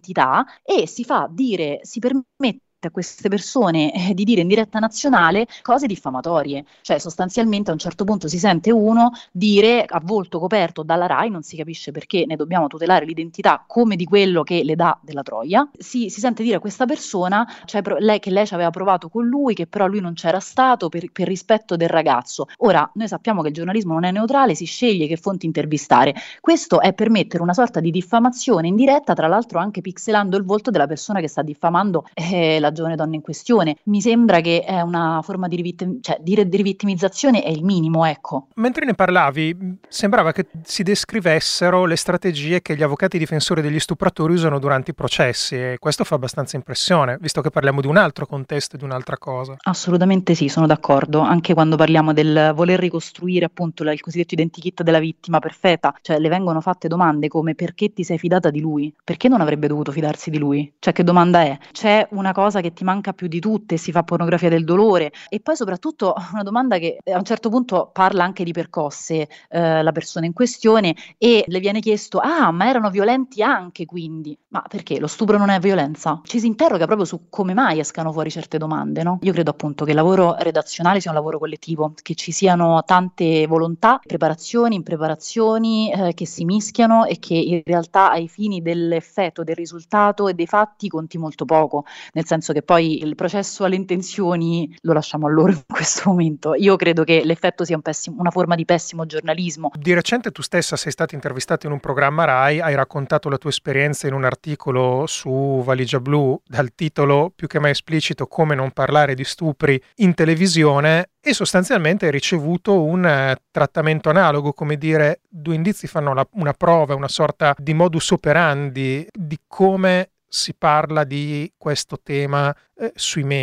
I: e si fa dire, si permette a queste persone eh, di dire in diretta nazionale cose diffamatorie, cioè sostanzialmente a un certo punto si sente uno dire a volto coperto dalla Rai, non si capisce perché ne dobbiamo tutelare l'identità come di quello che le dà della troia, si, si sente dire a questa persona, cioè, lei, che lei ci aveva provato con lui, che però lui non c'era stato per, per rispetto del ragazzo. Ora noi sappiamo che il giornalismo non è neutrale, si sceglie che fonti intervistare, questo è permettere una sorta di diffamazione in diretta, tra l'altro anche pixelando il volto della persona che sta diffamando eh, la giovane donna in questione. Mi sembra che è una forma di, rivittim- cioè, dire di rivittimizzazione è il minimo, ecco.
H: Mentre ne parlavi, sembrava che si descrivessero le strategie che gli avvocati difensori degli stupratori usano durante i processi, e questo fa abbastanza impressione, visto che parliamo di un altro contesto e di un'altra cosa.
I: Assolutamente sì, sono d'accordo, anche quando parliamo del voler ricostruire appunto il cosiddetto identikit della vittima perfetta, cioè le vengono fatte domande come: perché ti sei fidata di lui? Perché non avrebbe dovuto fidarsi di lui? Cioè, che domanda è? C'è una cosa che ti manca più di tutte, si fa pornografia del dolore, e poi soprattutto una domanda che a un certo punto parla anche di percosse eh, la persona in questione, e le viene chiesto: ah, ma erano violenti anche, quindi? Ma perché lo stupro non è violenza? Ci si interroga proprio su come mai escano fuori certe domande, no? Io credo appunto che il lavoro redazionale sia un lavoro collettivo, che ci siano tante volontà, preparazioni, impreparazioni eh, che si mischiano, e che in realtà ai fini dell'effetto, del risultato e dei fatti conti molto poco, nel senso che poi il processo alle intenzioni lo lasciamo a loro in questo momento. Io credo che l'effetto sia un pessimo, una forma di pessimo giornalismo.
H: Di recente tu stessa sei stata intervistata in un programma Rai, hai raccontato la tua esperienza in un articolo su Valigia Blu dal titolo più che mai esplicito: come non parlare di stupri in televisione, e sostanzialmente hai ricevuto un eh, trattamento analogo, come dire, due indizi fanno la, una prova, una sorta di modus operandi di come si parla di questo tema eh, sui media.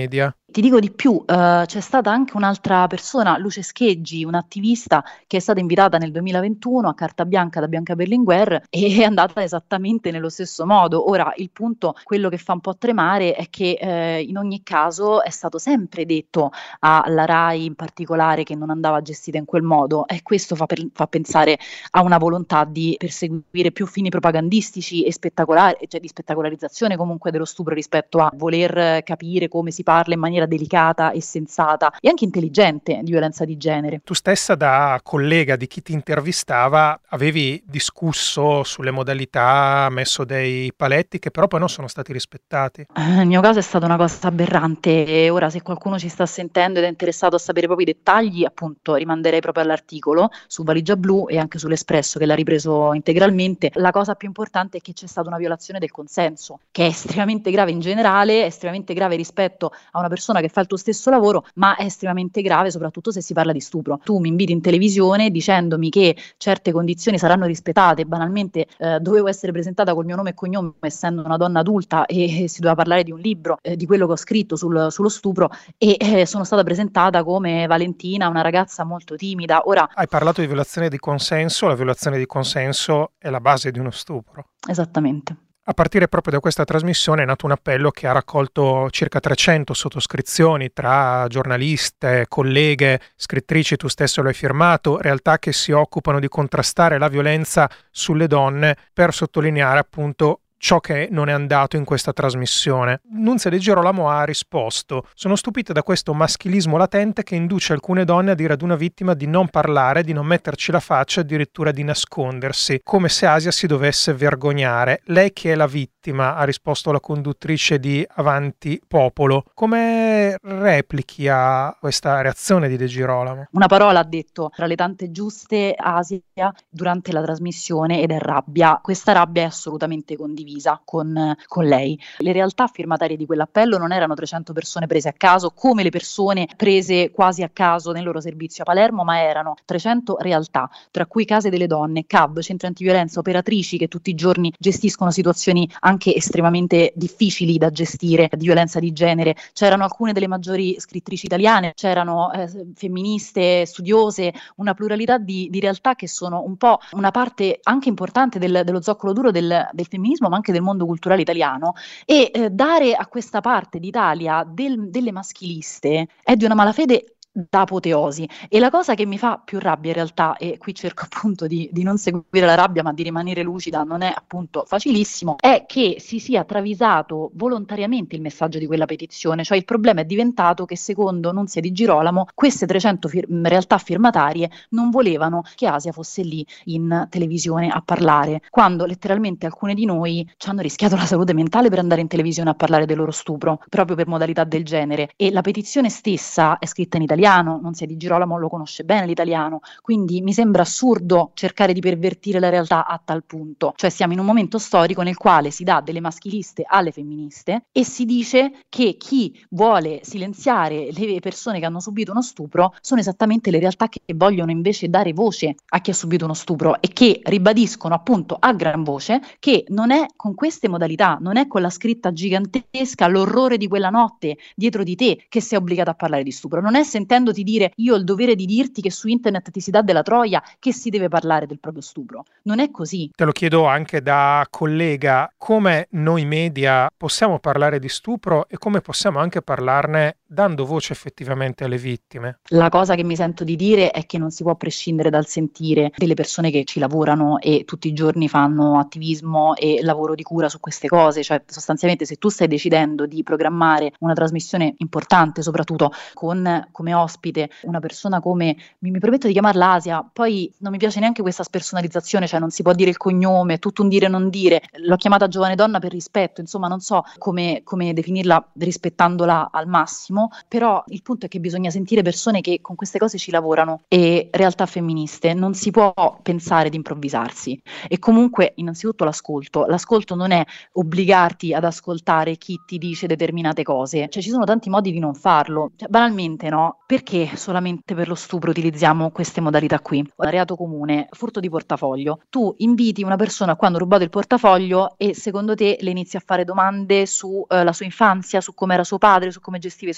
I: Ti dico di più, eh, c'è stata anche un'altra persona, Luce Scheggi, un'attivista che è stata invitata nel duemilaventuno a carta bianca da Bianca Berlinguer e è andata esattamente nello stesso modo. Ora, il punto, quello che fa un po' tremare, è che eh, in ogni caso è stato sempre detto alla RAI in particolare che non andava gestita in quel modo, e questo fa, per, fa pensare a una volontà di perseguire più fini propagandistici e spettacolari, cioè di spettacolarizzazione comunque dello stupro, rispetto a voler capire come si parla in maniera delicata e sensata e anche intelligente di violenza di genere.
H: Tu stessa, da collega di chi ti intervistava, avevi discusso sulle modalità, messo dei paletti che però poi non sono stati rispettati.
I: Nel mio caso è stata una cosa aberrante, e ora se qualcuno ci sta sentendo ed è interessato a sapere proprio i dettagli, appunto rimanderei proprio all'articolo su Valigia Blu e anche sull'Espresso che l'ha ripreso integralmente. La cosa più importante è che c'è stata una violazione del consenso, che è estremamente grave in generale, è estremamente grave rispetto a una persona che fa il tuo stesso lavoro, ma è estremamente grave soprattutto se si parla di stupro. Tu mi inviti in televisione dicendomi che certe condizioni saranno rispettate, banalmente eh, dovevo essere presentata col mio nome e cognome essendo una donna adulta e, e si doveva parlare di un libro, eh, di quello che ho scritto sul, sullo stupro, e eh, sono stata presentata come Valentina, una ragazza molto timida. Ora,
H: hai parlato di violazione di consenso, la violazione di consenso è la base di uno stupro.
I: Esattamente.
H: A partire proprio da questa trasmissione è nato un appello che ha raccolto circa trecento sottoscrizioni tra giornaliste, colleghe, scrittrici, tu stesso lo hai firmato, realtà che si occupano di contrastare la violenza sulle donne, per sottolineare appunto ciò che non è andato in questa trasmissione. Nunzia De Girolamo ha risposto: sono stupita da questo maschilismo latente che induce alcune donne a dire ad una vittima di non parlare, di non metterci la faccia, addirittura di nascondersi, come se Asia si dovesse vergognare. Lei che è la vittima, ha risposto la conduttrice di Avanti Popolo. Come replichi a questa reazione di De Girolamo?
I: Una parola ha detto tra le tante giuste, Asia, durante la trasmissione, ed è rabbia. Questa rabbia è assolutamente condivisa Con, con lei. Le realtà firmatarie di quell'appello non erano trecento persone prese a caso, come le persone prese quasi a caso nel loro servizio a Palermo, ma erano trecento realtà, tra cui case delle donne, C A B, centri antiviolenza, operatrici che tutti i giorni gestiscono situazioni anche estremamente difficili da gestire di violenza di genere. C'erano alcune delle maggiori scrittrici italiane, c'erano eh, femministe, studiose, una pluralità di, di realtà che sono un po' una parte anche importante del, dello zoccolo duro del, del femminismo, ma anche del mondo culturale italiano, e eh, dare a questa parte d'Italia del, delle maschiliste è di una malafede da apoteosi. E la cosa che mi fa più rabbia in realtà, e qui cerco appunto di, di non seguire la rabbia ma di rimanere lucida, non è appunto facilissimo, è che si sia travisato volontariamente il messaggio di quella petizione. Cioè il problema è diventato che, secondo Nunzia Di Girolamo, queste trecento fir- realtà firmatarie non volevano che Asia fosse lì in televisione a parlare, quando letteralmente alcune di noi ci hanno rischiato la salute mentale per andare in televisione a parlare del loro stupro, proprio per modalità del genere. E la petizione stessa è scritta in italiano, Nunzia Di Girolamo lo conosce bene l'italiano, quindi mi sembra assurdo cercare di pervertire la realtà a tal punto. Cioè siamo in un momento storico nel quale si dà delle maschiliste alle femministe e si dice che chi vuole silenziare le persone che hanno subito uno stupro sono esattamente le realtà che vogliono invece dare voce a chi ha subito uno stupro, e che ribadiscono appunto a gran voce che non è con queste modalità, non è con la scritta gigantesca l'orrore di quella notte dietro di te che sei obbligata a parlare di stupro, non è sentendoti dire io ho il dovere di dirti che su internet ti si dà della troia che si deve parlare del proprio stupro. Non è così.
H: Te lo chiedo anche da collega: come noi media possiamo parlare di stupro e come possiamo anche parlarne dando voce effettivamente alle vittime?
I: La cosa che mi sento di dire è che non si può prescindere dal sentire delle persone che ci lavorano e tutti i giorni fanno attivismo e lavoro di cura su queste cose. Cioè sostanzialmente, se tu stai decidendo di programmare una trasmissione importante, soprattutto con come ospite una persona come, mi, mi permetto di chiamarla Asia, poi non mi piace neanche questa spersonalizzazione, cioè non si può dire il cognome, è tutto un dire non dire, l'ho chiamata giovane donna per rispetto, insomma non so come, come definirla rispettandola al massimo, però il punto è che bisogna sentire persone che con queste cose ci lavorano e realtà femministe. Non si può pensare di improvvisarsi. E comunque innanzitutto l'ascolto, l'ascolto non è obbligarti ad ascoltare chi ti dice determinate cose, cioè ci sono tanti modi di non farlo, cioè, banalmente no, perché solamente per lo stupro utilizziamo queste modalità qui? Reato comune, furto di portafoglio, tu inviti una persona quando ha rubato il portafoglio e secondo te le inizi a fare domande su eh, la sua infanzia, su come era suo padre, su come gestiva i soldi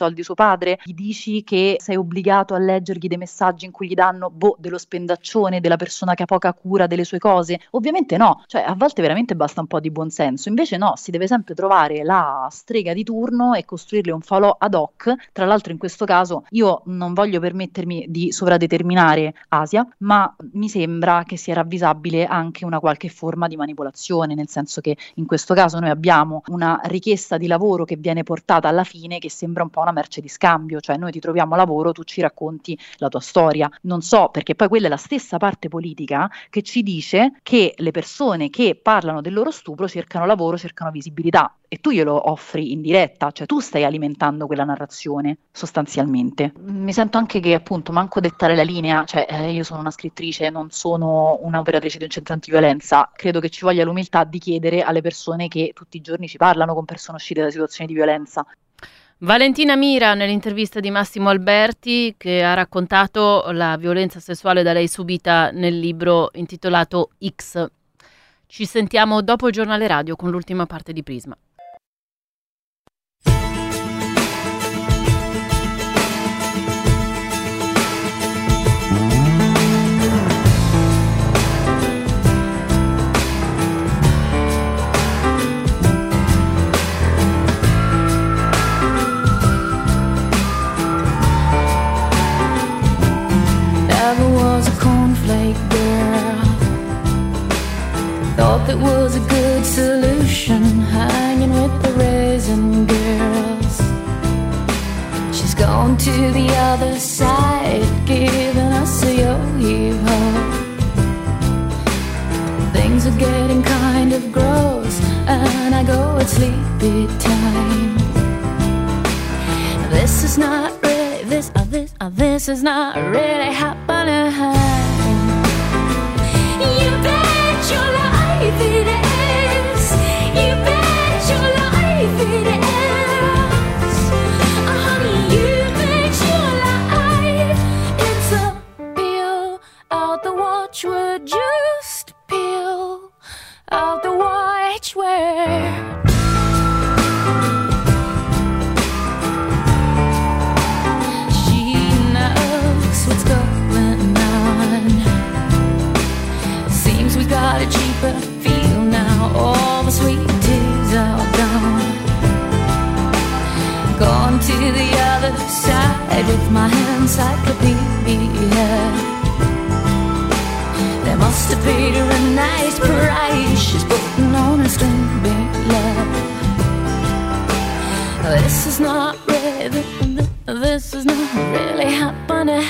I: soldi suo padre? Gli dici che sei obbligato a leggergli dei messaggi in cui gli danno boh, dello spendaccione, della persona che ha poca cura delle sue cose? Ovviamente no, cioè a volte veramente basta un po' di buonsenso, invece no, si deve sempre trovare la strega di turno e costruirle un falò ad hoc. Tra l'altro in questo caso io non voglio permettermi di sovradeterminare Asia, ma mi sembra che sia ravvisabile anche una qualche forma di manipolazione, nel senso che in questo caso noi abbiamo una richiesta di lavoro che viene portata alla fine che sembra un po' una merce di scambio, cioè noi ti troviamo lavoro, tu ci racconti la tua storia. Non so, perché poi quella è la stessa parte politica che ci dice che le persone che parlano del loro stupro cercano lavoro, cercano visibilità, e tu glielo offri in diretta, cioè tu stai alimentando quella narrazione sostanzialmente. Mi sento anche che appunto manco dettare la linea, cioè eh, io sono una scrittrice, non sono un'operatrice di un centro antiviolenza, credo che ci voglia l'umiltà di chiedere alle persone che tutti i giorni ci parlano con persone uscite da situazioni di violenza.
B: Valentina Mira nell'intervista di Massimo Alberti, che ha raccontato la violenza sessuale da lei subita nel libro intitolato X. Ci sentiamo dopo il giornale radio con l'ultima parte di Prisma.
J: Thought that was a good solution, hanging with the raisin girls. She's gone to the other side, giving us a yo-yo. Things are getting kind of gross, and I go at sleepy time. This is not really, this, uh, this, uh, this is not really happening. You bet your life it is. You bet your life it is. Oh, honey, you bet your life. It's a peel out the watchword. Just peel out the watchword. She knows what's going on. Seems we got a cheaper feel now. All the sweet teas are gone. Gone to the other side with my encyclopedia. They must have paid her a nice price. She's putting on a string big love. This is not really, this is not really happening.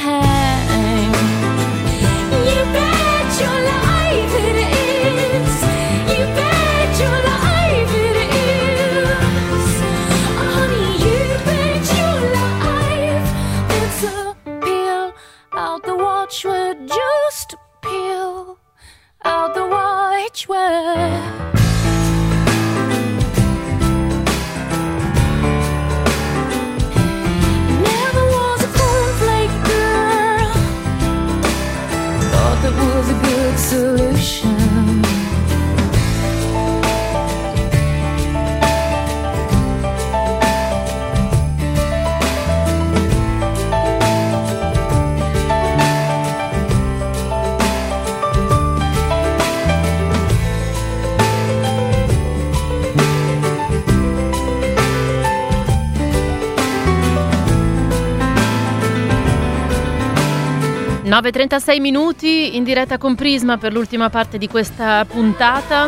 J: You bet your life it is. You bet your life it is. Oh, honey, you bet your life. It's a peel out the watchword. Just peel out the watchword. That was a good solution.
B: nove e trentasei minuti in diretta con Prisma per l'ultima parte di questa puntata.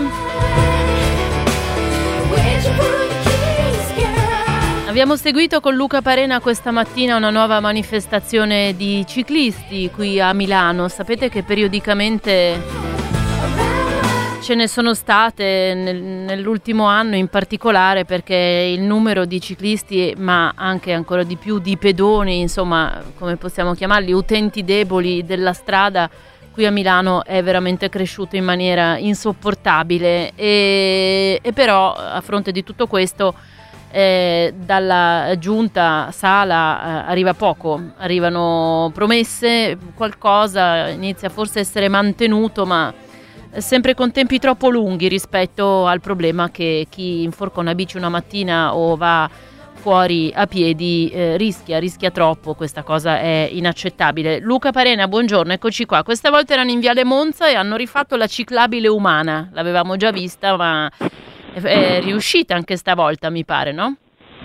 B: Abbiamo seguito con Luca Parena questa mattina una nuova manifestazione di ciclisti qui a Milano. Sapete che periodicamente ce ne sono state nel, nell'ultimo anno in particolare, perché il numero di ciclisti, ma anche ancora di più di pedoni, insomma, come possiamo chiamarli, utenti deboli della strada qui a Milano è veramente cresciuto in maniera insopportabile e, e però a fronte di tutto questo eh, dalla giunta Sala eh, arriva poco, arrivano promesse, qualcosa inizia forse a essere mantenuto, ma sempre con tempi troppo lunghi rispetto al problema che chi inforca una bici una mattina o va fuori a piedi eh, rischia, rischia troppo, questa cosa è inaccettabile. Luca Parena, buongiorno, eccoci qua. Questa volta erano in Viale Monza e hanno rifatto la ciclabile umana, l'avevamo già vista ma è, è riuscita anche stavolta, mi pare, no?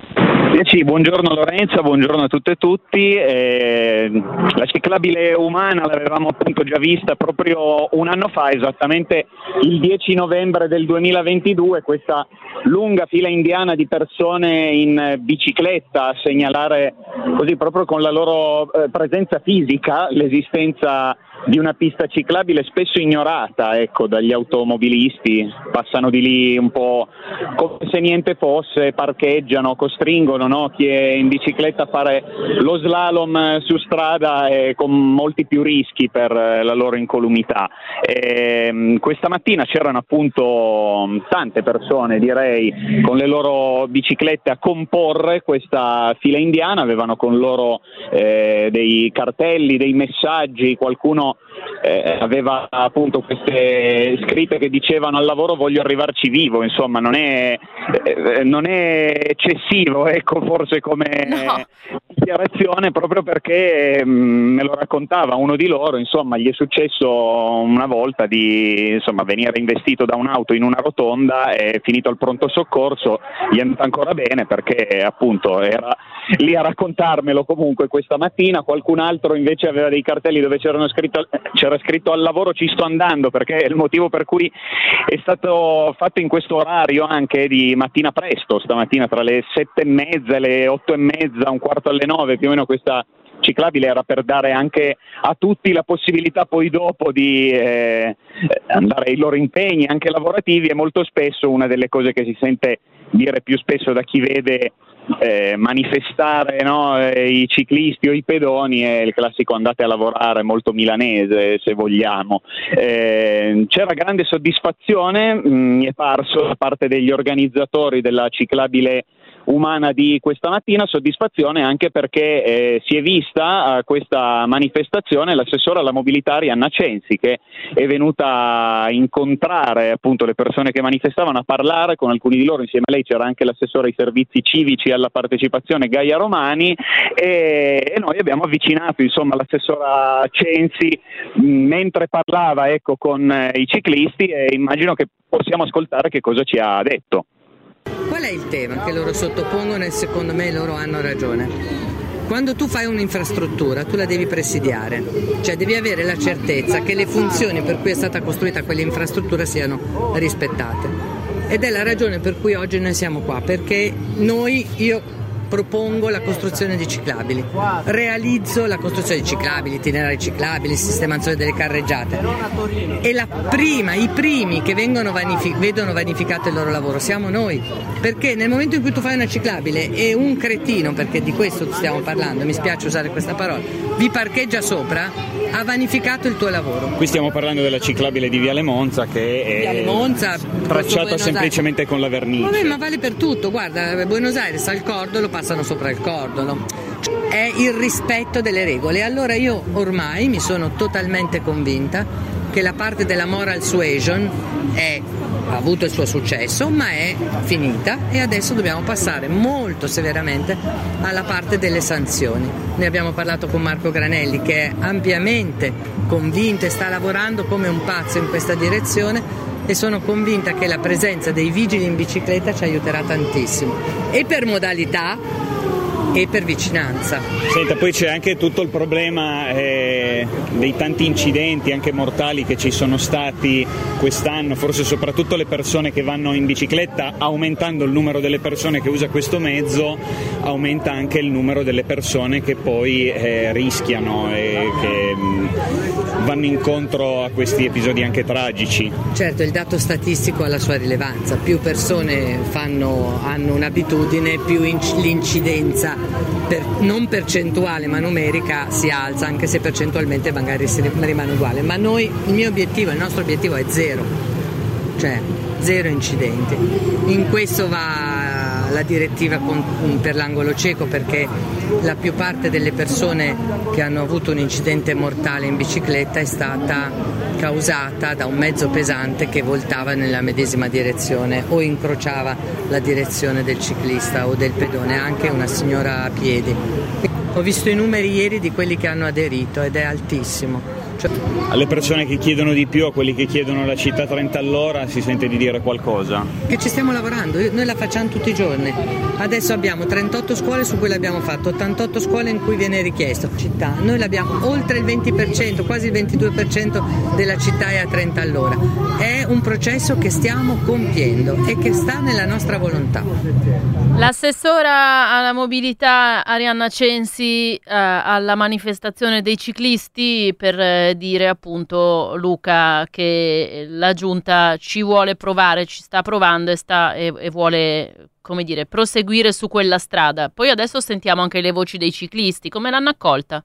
K: Sì, buongiorno Lorenza, buongiorno a tutte e tutti. Eh, la ciclabile umana l'avevamo appunto già vista proprio un anno fa, esattamente il dieci novembre del duemilaventidue, questa lunga fila indiana di persone in bicicletta a segnalare così proprio con la loro eh, presenza fisica l'esistenza di una pista ciclabile spesso ignorata, ecco, dagli automobilisti. Passano di lì un po' come se niente fosse, parcheggiano, costringono, no, chi è in bicicletta a fare lo slalom su strada e con molti più rischi per la loro incolumità. E, questa mattina c'erano appunto tante persone, direi, con le loro biciclette a comporre questa fila indiana, avevano con loro eh, dei cartelli, dei messaggi, qualcuno Eh, aveva appunto queste scritte che dicevano: al lavoro voglio arrivarci vivo. Insomma, non è eh, non è eccessivo, ecco, forse come no. dichiarazione, proprio perché mh, me lo raccontava uno di loro. Insomma, gli è successo una volta di insomma venire investito da un'auto in una rotonda, è finito al pronto soccorso, gli è andata ancora bene perché appunto era lì a raccontarmelo. Comunque questa mattina qualcun altro invece aveva dei cartelli dove c'erano scritto c'era scritto: al lavoro ci sto andando, perché è il motivo per cui è stato fatto in questo orario anche di mattina presto, stamattina tra le sette e mezza e le otto e mezza, un quarto alle nove più o meno. Questa ciclabile era per dare anche a tutti la possibilità poi dopo di eh, andare ai loro impegni anche lavorativi, e molto spesso una delle cose che si sente dire più spesso da chi vede Eh, manifestare, no, eh, i ciclisti o i pedoni è il classico andate a lavorare, molto milanese se vogliamo. Eh, c'era grande soddisfazione, mh, mi è parso, da parte degli organizzatori della ciclabile umana di questa mattina, soddisfazione anche perché eh, si è vista a questa manifestazione l'assessora alla mobilità Arianna Censi, che è venuta a incontrare appunto le persone che manifestavano, a parlare con alcuni di loro. Insieme a lei c'era anche l'assessore ai servizi civici e alla partecipazione Gaia Romani, e, e noi abbiamo avvicinato insomma l'assessora Censi mh, mentre parlava, ecco, con eh, i ciclisti, e immagino che possiamo ascoltare che cosa ci ha detto.
L: Qual è il tema che loro sottopongono, e secondo me loro hanno ragione? Quando tu fai un'infrastruttura tu la devi presidiare, cioè devi avere la certezza che le funzioni per cui è stata costruita quell'infrastruttura siano rispettate, ed è la ragione per cui oggi noi siamo qua, perché noi, io propongo la costruzione di ciclabili, realizzo la costruzione di ciclabili, itinerari ciclabili, sistemazione delle carreggiate, e la prima, i primi che vengono vanific- vedono vanificato il loro lavoro siamo noi, perché nel momento in cui tu fai una ciclabile e un cretino, perché di questo stiamo parlando, mi spiace usare questa parola, vi parcheggia sopra, ha vanificato il tuo lavoro.
D: Qui stiamo parlando della ciclabile di Viale Monza, che è
L: Viale Monza,
D: tracciata semplicemente con la vernice.
L: Vabbè, ma vale per tutto, guarda, Buenos Aires al cordolo, passano sopra il cordolo, è il rispetto delle regole. Allora io ormai mi sono totalmente convinta che la parte della moral suasion è, ha avuto il suo successo, ma è finita, e adesso dobbiamo passare molto severamente alla parte delle sanzioni. Ne abbiamo parlato con Marco Granelli, che è ampiamente convinto e sta lavorando come un pazzo in questa direzione, e sono convinta che la presenza dei vigili in bicicletta ci aiuterà tantissimo, e per modalità e per vicinanza.
D: Senta, poi c'è anche tutto il problema eh, dei tanti incidenti anche mortali che ci sono stati quest'anno, forse soprattutto le persone che vanno in bicicletta. Aumentando il numero delle persone che usa questo mezzo, aumenta anche il numero delle persone che poi eh, rischiano e che mh, vanno incontro a questi episodi anche tragici.
L: Certo, il dato statistico ha la sua rilevanza, più persone fanno, hanno un'abitudine, più inc- l'incidenza per, non percentuale ma numerica si alza, anche se percentualmente magari si rimane uguale. Ma noi, il mio obiettivo, il nostro obiettivo è zero, cioè zero incidenti. In questo va la direttiva con, per l'angolo cieco, perché la più parte delle persone che hanno avuto un incidente mortale in bicicletta è stata causata da un mezzo pesante che voltava nella medesima direzione o incrociava la direzione del ciclista o del pedone, anche una signora a piedi. Ho visto i numeri ieri di quelli che hanno aderito ed è altissimo. Cioè...
M: Alle persone che chiedono di più, a quelli che chiedono la città trenta all'ora, si sente di dire qualcosa?
L: Che ci stiamo lavorando, noi la facciamo tutti i giorni. Adesso abbiamo trentotto scuole su cui l'abbiamo fatto, ottantotto scuole in cui viene richiesto città. Noi l'abbiamo oltre il venti per cento, quasi il ventidue per cento della città è a trenta all'ora. È un processo che stiamo compiendo e che sta nella nostra volontà.
B: L'assessora alla mobilità Arianna Censi eh, alla manifestazione dei ciclisti per eh, dire appunto, Luca, che la giunta ci vuole provare, ci sta provando e, sta, e, e vuole, come dire, proseguire su quella strada. Poi adesso sentiamo anche le voci dei ciclisti, come l'hanno accolta?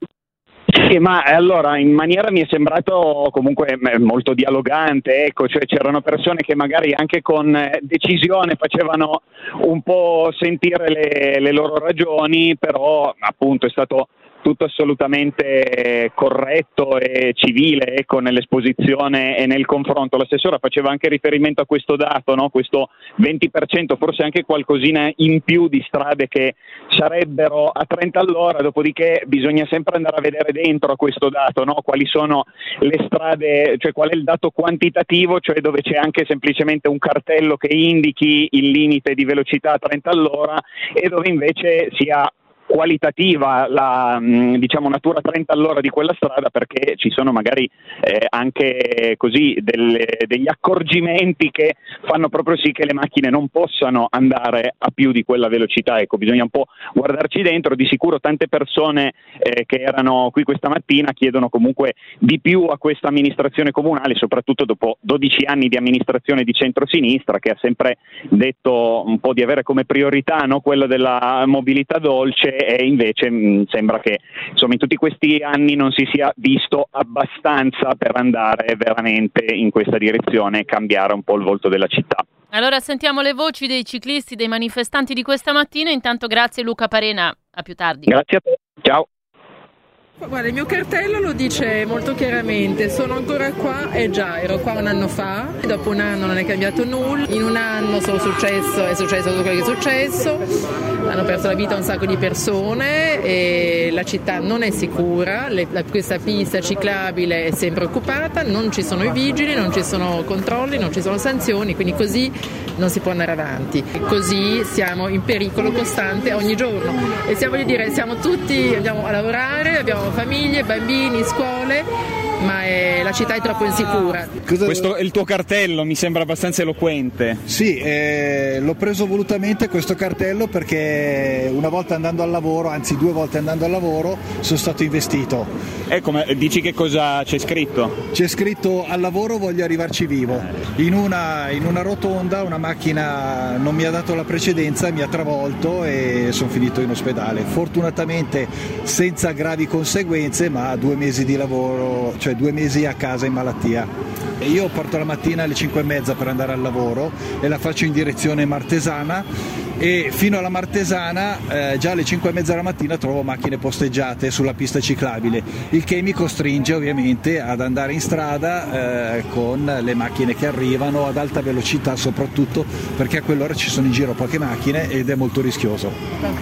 K: Sì, ma allora in maniera mi è sembrato comunque molto dialogante, ecco, cioè c'erano persone che magari anche con decisione facevano un po' sentire le, le loro ragioni, però appunto è stato tutto assolutamente corretto e civile, ecco, nell'esposizione e nel confronto. L'assessora faceva anche riferimento a questo dato, no? Questo venti per cento, forse anche qualcosina in più di strade che sarebbero a trenta all'ora, dopodiché bisogna sempre andare a vedere dentro a questo dato, no? Quali sono le strade, cioè qual è il dato quantitativo, cioè dove c'è anche semplicemente un cartello che indichi il limite di velocità a trenta all'ora e dove invece si ha qualitativa la diciamo natura trenta all'ora di quella strada, perché ci sono magari eh, anche così delle, degli accorgimenti che fanno proprio sì che le macchine non possano andare a più di quella velocità. Ecco, bisogna un po' guardarci dentro. Di sicuro tante persone eh, che erano qui questa mattina chiedono comunque di più a questa amministrazione comunale, soprattutto dopo dodici anni di amministrazione di centrosinistra, che ha sempre detto un po' di avere come priorità, no, quella della mobilità dolce, e invece mh, sembra che insomma in tutti questi anni non si sia visto abbastanza per andare veramente in questa direzione e cambiare un po' il volto della città.
B: Allora sentiamo le voci dei ciclisti, dei manifestanti di questa mattina. Intanto grazie Luca Parena, a più tardi.
K: Grazie a te, ciao.
N: Guarda, il mio cartello lo dice molto chiaramente, sono ancora qua e già, ero qua un anno fa, dopo un anno non è cambiato nulla, in un anno sono successo, è successo tutto quello che è successo, hanno perso la vita un sacco di persone e la città non è sicura, le, la, questa pista ciclabile è sempre occupata, non ci sono i vigili, non ci sono controlli, non ci sono sanzioni, quindi così non si può andare avanti, così siamo in pericolo costante ogni giorno e siamo, voglio dire, siamo tutti, andiamo a lavorare, abbiamo famiglie, bambini, scuole, ma è, la città è troppo insicura.
M: Questo è il tuo cartello, mi sembra abbastanza eloquente.
O: Sì, eh, l'ho preso volutamente questo cartello perché una volta andando al lavoro, anzi due volte andando al lavoro, sono stato investito.
M: Ecco, ma dici che cosa c'è scritto?
O: C'è scritto: al lavoro voglio arrivarci vivo. In una, in una rotonda una macchina non mi ha dato la precedenza, mi ha travolto e sono finito in ospedale. Fortunatamente senza gravi conseguenze, ma due mesi di lavoro, cioè due mesi a casa in malattia. Io parto la mattina alle cinque e mezza per andare al lavoro e la faccio in direzione Martesana e fino alla Martesana eh, già alle cinque e mezza della mattina trovo macchine posteggiate sulla pista ciclabile, il che mi costringe ovviamente ad andare in strada eh, con le macchine che arrivano ad alta velocità, soprattutto perché a quell'ora ci sono in giro poche macchine ed è molto rischioso.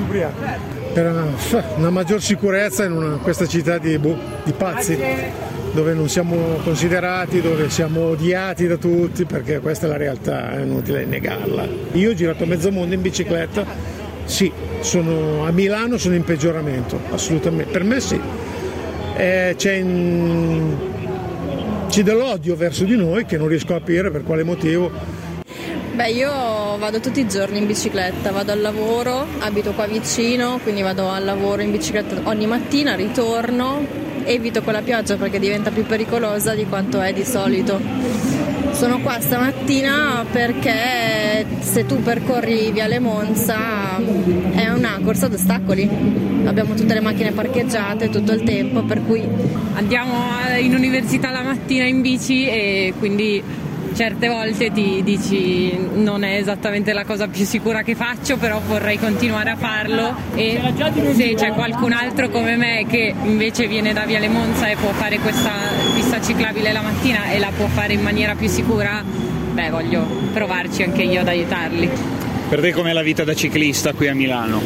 P: Per una maggior sicurezza in una, questa città di, boh, di pazzi, dove non siamo considerati, dove siamo odiati da tutti, perché questa è la realtà, è inutile negarla. Io ho girato mezzo mondo in bicicletta, sì, sono a Milano sono in peggioramento, assolutamente, per me sì. Eh, c'è, in, c'è dell'odio verso di noi che non riesco a capire per quale motivo.
Q: Beh, io vado tutti i giorni in bicicletta, vado al lavoro, abito qua vicino, quindi vado al lavoro in bicicletta ogni mattina, ritorno, evito quella pioggia perché diventa più pericolosa di quanto è di solito. Sono qua stamattina perché se tu percorri Viale Monza è una corsa ad ostacoli, abbiamo tutte le macchine parcheggiate tutto il tempo, per cui
R: andiamo in università la mattina in bici e quindi
N: certe volte ti dici non è esattamente la cosa più sicura che faccio, però vorrei continuare a farlo, e se c'è qualcun altro come me che invece viene da Viale Monza e può fare questa pista ciclabile la mattina e la può fare in maniera più sicura, beh, voglio provarci anche io ad aiutarli.
M: Per te com'è la vita da ciclista qui a Milano?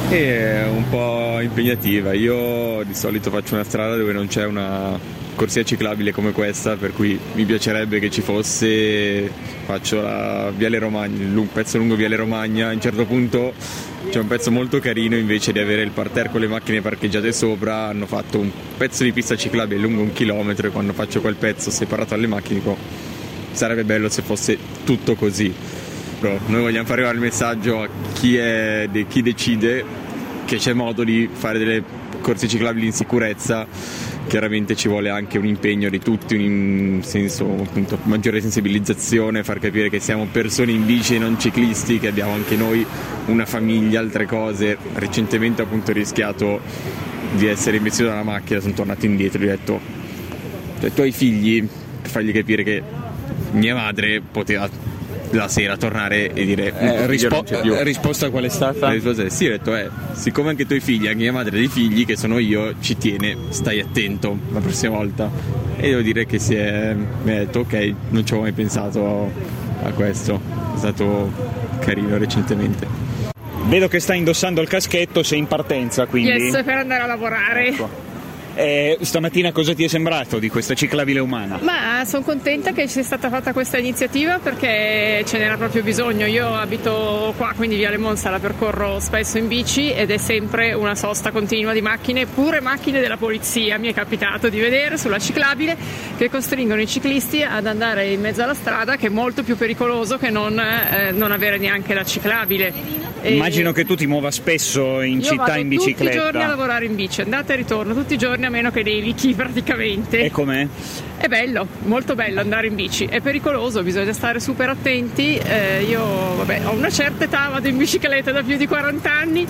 R: È un po' impegnativa. Io di solito faccio una strada dove non c'è una corsia ciclabile come questa, per cui mi piacerebbe che ci fosse. Faccio la Viale Romagna, un pezzo lungo Viale Romagna. A un certo punto c'è un pezzo molto carino, invece di avere il parterre con le macchine parcheggiate sopra, hanno fatto un pezzo di pista ciclabile lungo un chilometro, e quando faccio quel pezzo separato dalle macchine dico sarebbe bello se fosse tutto così. Però noi vogliamo fare arrivare il messaggio a chi, è, chi decide che c'è modo di fare delle corsie ciclabili in sicurezza. Chiaramente ci vuole anche un impegno di tutti, un senso appunto maggiore sensibilizzazione, far capire che siamo persone in bici e non ciclisti, che abbiamo anche noi una famiglia, altre cose. Recentemente appunto ho rischiato di essere investito da una macchina, sono tornato indietro e ho detto ai tuoi figli, per fargli capire che mia madre poteva la sera tornare e dire
M: eh, rispo- risposta qual è stata?
R: La risposta è sì, ho detto eh, siccome anche i tuoi figli, anche mia madre ha dei figli che sono io, ci tiene, stai attento la prossima volta. E devo dire che si è, mi ha detto ok, non ci avevo mai pensato a questo, è stato carino recentemente.
M: Vedo che stai indossando il caschetto, sei in partenza quindi?
N: Yes, per andare a lavorare.
M: Ecco. Eh, stamattina cosa ti è sembrato di questa ciclabile umana?
N: Ma sono contenta che sia stata fatta questa iniziativa, perché ce n'era proprio bisogno. Io abito qua, quindi Viale Monza la percorro spesso in bici ed è sempre una sosta continua di macchine, pure macchine della polizia. Mi è capitato di vedere sulla ciclabile che costringono i ciclisti ad andare in mezzo alla strada, che è molto più pericoloso che non, eh, non avere neanche la ciclabile.
M: Immagino e... che tu ti muova spesso in
N: Io
M: città in bicicletta.
N: Tutti i giorni a lavorare in bici, andata e ritorno tutti i giorni, a meno che nevichi praticamente.
M: E com'è?
N: È bello, molto bello andare in bici, è pericoloso, bisogna stare super attenti. Eh, io vabbè, ho una certa età, vado in bicicletta da più di quaranta anni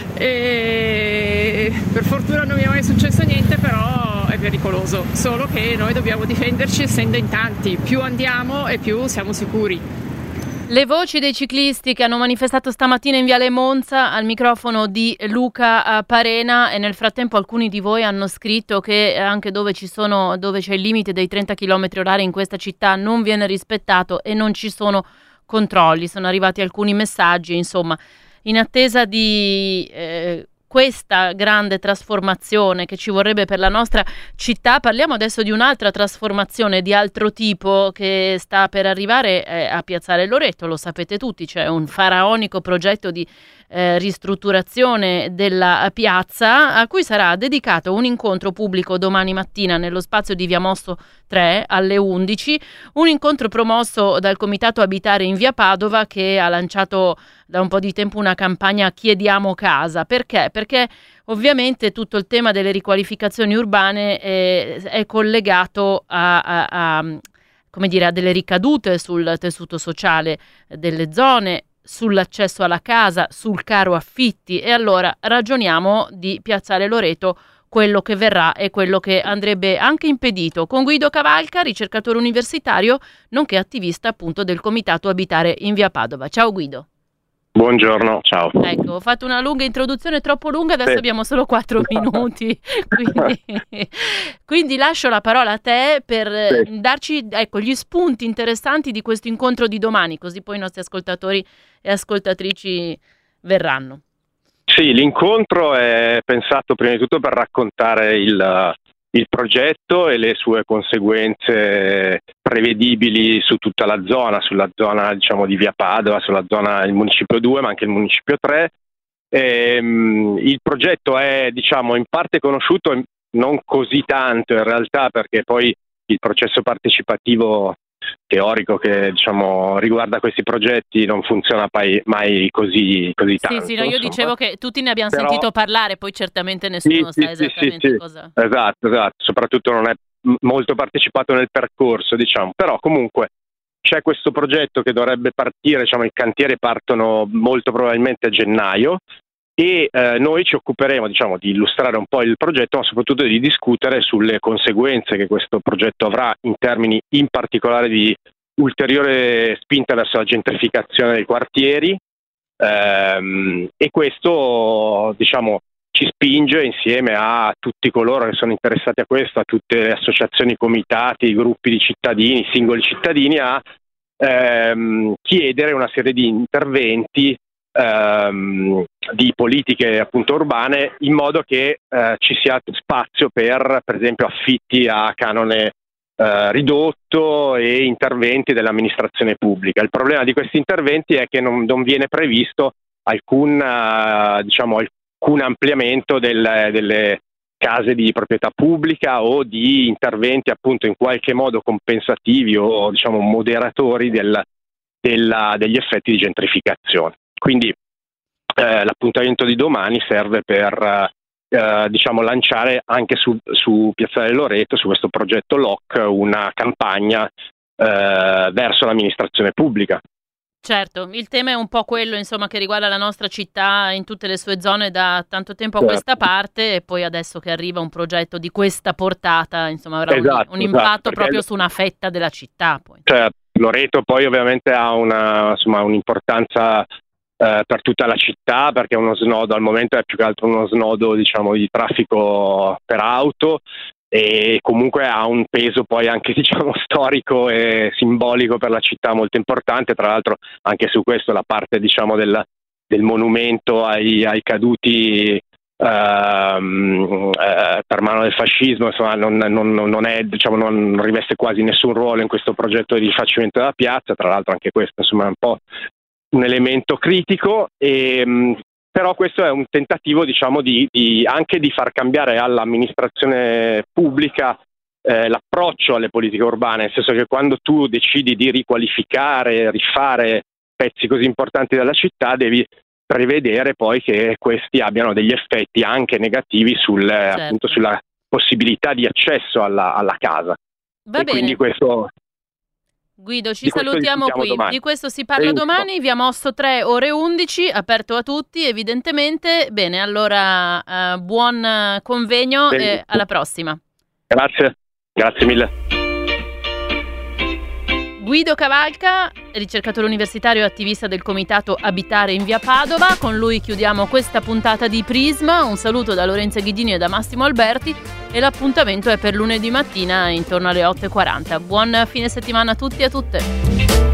N: e per fortuna non mi è mai successo niente, però è pericoloso, solo che noi dobbiamo difenderci essendo in tanti, più andiamo e più siamo sicuri.
B: Le voci dei ciclisti che hanno manifestato stamattina in Viale Monza, al microfono di Luca Parena, e nel frattempo alcuni di voi hanno scritto che anche dove ci sono, dove c'è il limite dei trenta chilometri orari in questa città non viene rispettato e non ci sono controlli. Sono arrivati alcuni messaggi, insomma, in attesa di eh, questa grande trasformazione che ci vorrebbe per la nostra città. Parliamo adesso di un'altra trasformazione di altro tipo che sta per arrivare eh, a Piazzale Loreto, lo sapete tutti, c'è un faraonico progetto di eh, ristrutturazione della piazza a cui sarà dedicato un incontro pubblico domani mattina nello spazio di Via Mosso tre alle undici, un incontro promosso dal Comitato Abitare in Via Padova, che ha lanciato da un po' di tempo una campagna Chiediamo Casa. Perché? Perché ovviamente tutto il tema delle riqualificazioni urbane è, è collegato a, a, a, come dire, a delle ricadute sul tessuto sociale delle zone, sull'accesso alla casa, sul caro affitti, e allora ragioniamo di Piazzale Loreto, quello che verrà e quello che andrebbe anche impedito, con Guido Cavalca, ricercatore universitario, nonché attivista appunto del Comitato Abitare in Via Padova. Ciao Guido.
S: Buongiorno, ciao.
B: Ecco, ho fatto una lunga introduzione, troppo lunga, adesso sì. Abbiamo solo quattro minuti, quindi, quindi lascio la parola a te per sì. darci ecco, gli spunti interessanti di questo incontro di domani, così poi i nostri ascoltatori e ascoltatrici verranno.
S: Sì, l'incontro è pensato prima di tutto per raccontare il, il progetto e le sue conseguenze prevedibili su tutta la zona, sulla zona diciamo di Via Padova, sulla zona del municipio due, ma anche il municipio tre. E, um, il progetto è diciamo in parte conosciuto, non così tanto in realtà, perché poi il processo partecipativo teorico che diciamo riguarda questi progetti non funziona mai, mai così, così tanto.
B: Sì, sì, no, io
S: insomma.
B: dicevo che tutti ne abbiamo
S: Però...
B: sentito parlare, poi certamente nessuno
S: sì,
B: sa
S: sì,
B: esattamente
S: sì, sì,
B: cosa.
S: Esatto, esatto, soprattutto non è molto partecipato nel percorso, diciamo, però comunque c'è questo progetto che dovrebbe partire, diciamo i cantieri partono molto probabilmente a gennaio e eh, noi ci occuperemo diciamo di illustrare un po' il progetto, ma soprattutto di discutere sulle conseguenze che questo progetto avrà in termini in particolare di ulteriore spinta verso la gentrificazione dei quartieri, ehm, e questo, diciamo, ci spinge insieme a tutti coloro che sono interessati a questo, a tutte le associazioni, comitati, gruppi di cittadini, singoli cittadini, a ehm, chiedere una serie di interventi, ehm, di politiche appunto urbane, in modo che eh, ci sia spazio per, per esempio, affitti a canone eh, ridotto e interventi dell'amministrazione pubblica. Il problema di questi interventi è che non, non viene previsto alcun, eh, diciamo, alcun ampliamento del, delle case di proprietà pubblica o di interventi appunto in qualche modo compensativi o, diciamo, moderatori del, della, degli effetti di gentrificazione. Quindi eh, l'appuntamento di domani serve per eh, diciamo lanciare anche su, su Piazzale Loreto, su questo progetto L O C, una campagna eh, verso l'amministrazione pubblica.
B: Certo, il tema è un po' quello, insomma, che riguarda la nostra città in tutte le sue zone da tanto tempo a
S: Certo.
B: questa parte, e poi adesso che arriva un progetto di questa portata, insomma, avrà un-
S: Esatto,
B: un, impatto
S: esatto, perché
B: proprio
S: il-
B: su una fetta della città. Poi.
S: Cioè, Loreto poi ovviamente ha una, insomma, un'importanza eh, per tutta la città, perché è uno snodo, al momento è più che altro uno snodo, diciamo, di traffico per auto, e comunque ha un peso poi anche, diciamo, storico e simbolico per la città molto importante. Tra l'altro anche su questo la parte, diciamo, del, del monumento ai, ai caduti ehm, eh, per mano del fascismo, insomma, non, non, non è, diciamo, non riveste quasi nessun ruolo in questo progetto di rifacimento della piazza. Tra l'altro anche questo, insomma, è un po' un elemento critico, e mh, però questo è un tentativo, diciamo, di, di anche di far cambiare all'amministrazione pubblica eh, l'approccio alle politiche urbane, nel senso che quando tu decidi di riqualificare, rifare pezzi così importanti della città, devi prevedere poi che questi abbiano degli effetti anche negativi sul,
B: Certo.
S: appunto, sulla possibilità di accesso alla, alla casa.
B: Va
S: e
B: bene.
S: quindi questo
B: Guido, ci
S: Di questo
B: salutiamo
S: discutiamo
B: qui.
S: domani.
B: Di questo si parla
S: Benissimo.
B: domani. Via Mosso tre, ore undici, aperto a tutti, evidentemente. Bene, allora eh, buon eh, convegno e
S: Benissimo.
B: alla prossima.
S: Grazie, grazie mille.
B: Guido Cavalca, ricercatore universitario e attivista del comitato Abitare in via Padova. Con lui chiudiamo questa puntata di Prisma. Un saluto da Lorenza Ghidini e da Massimo Alberti, e l'appuntamento è per lunedì mattina intorno alle otto e quaranta. Buon fine settimana a tutti e a tutte.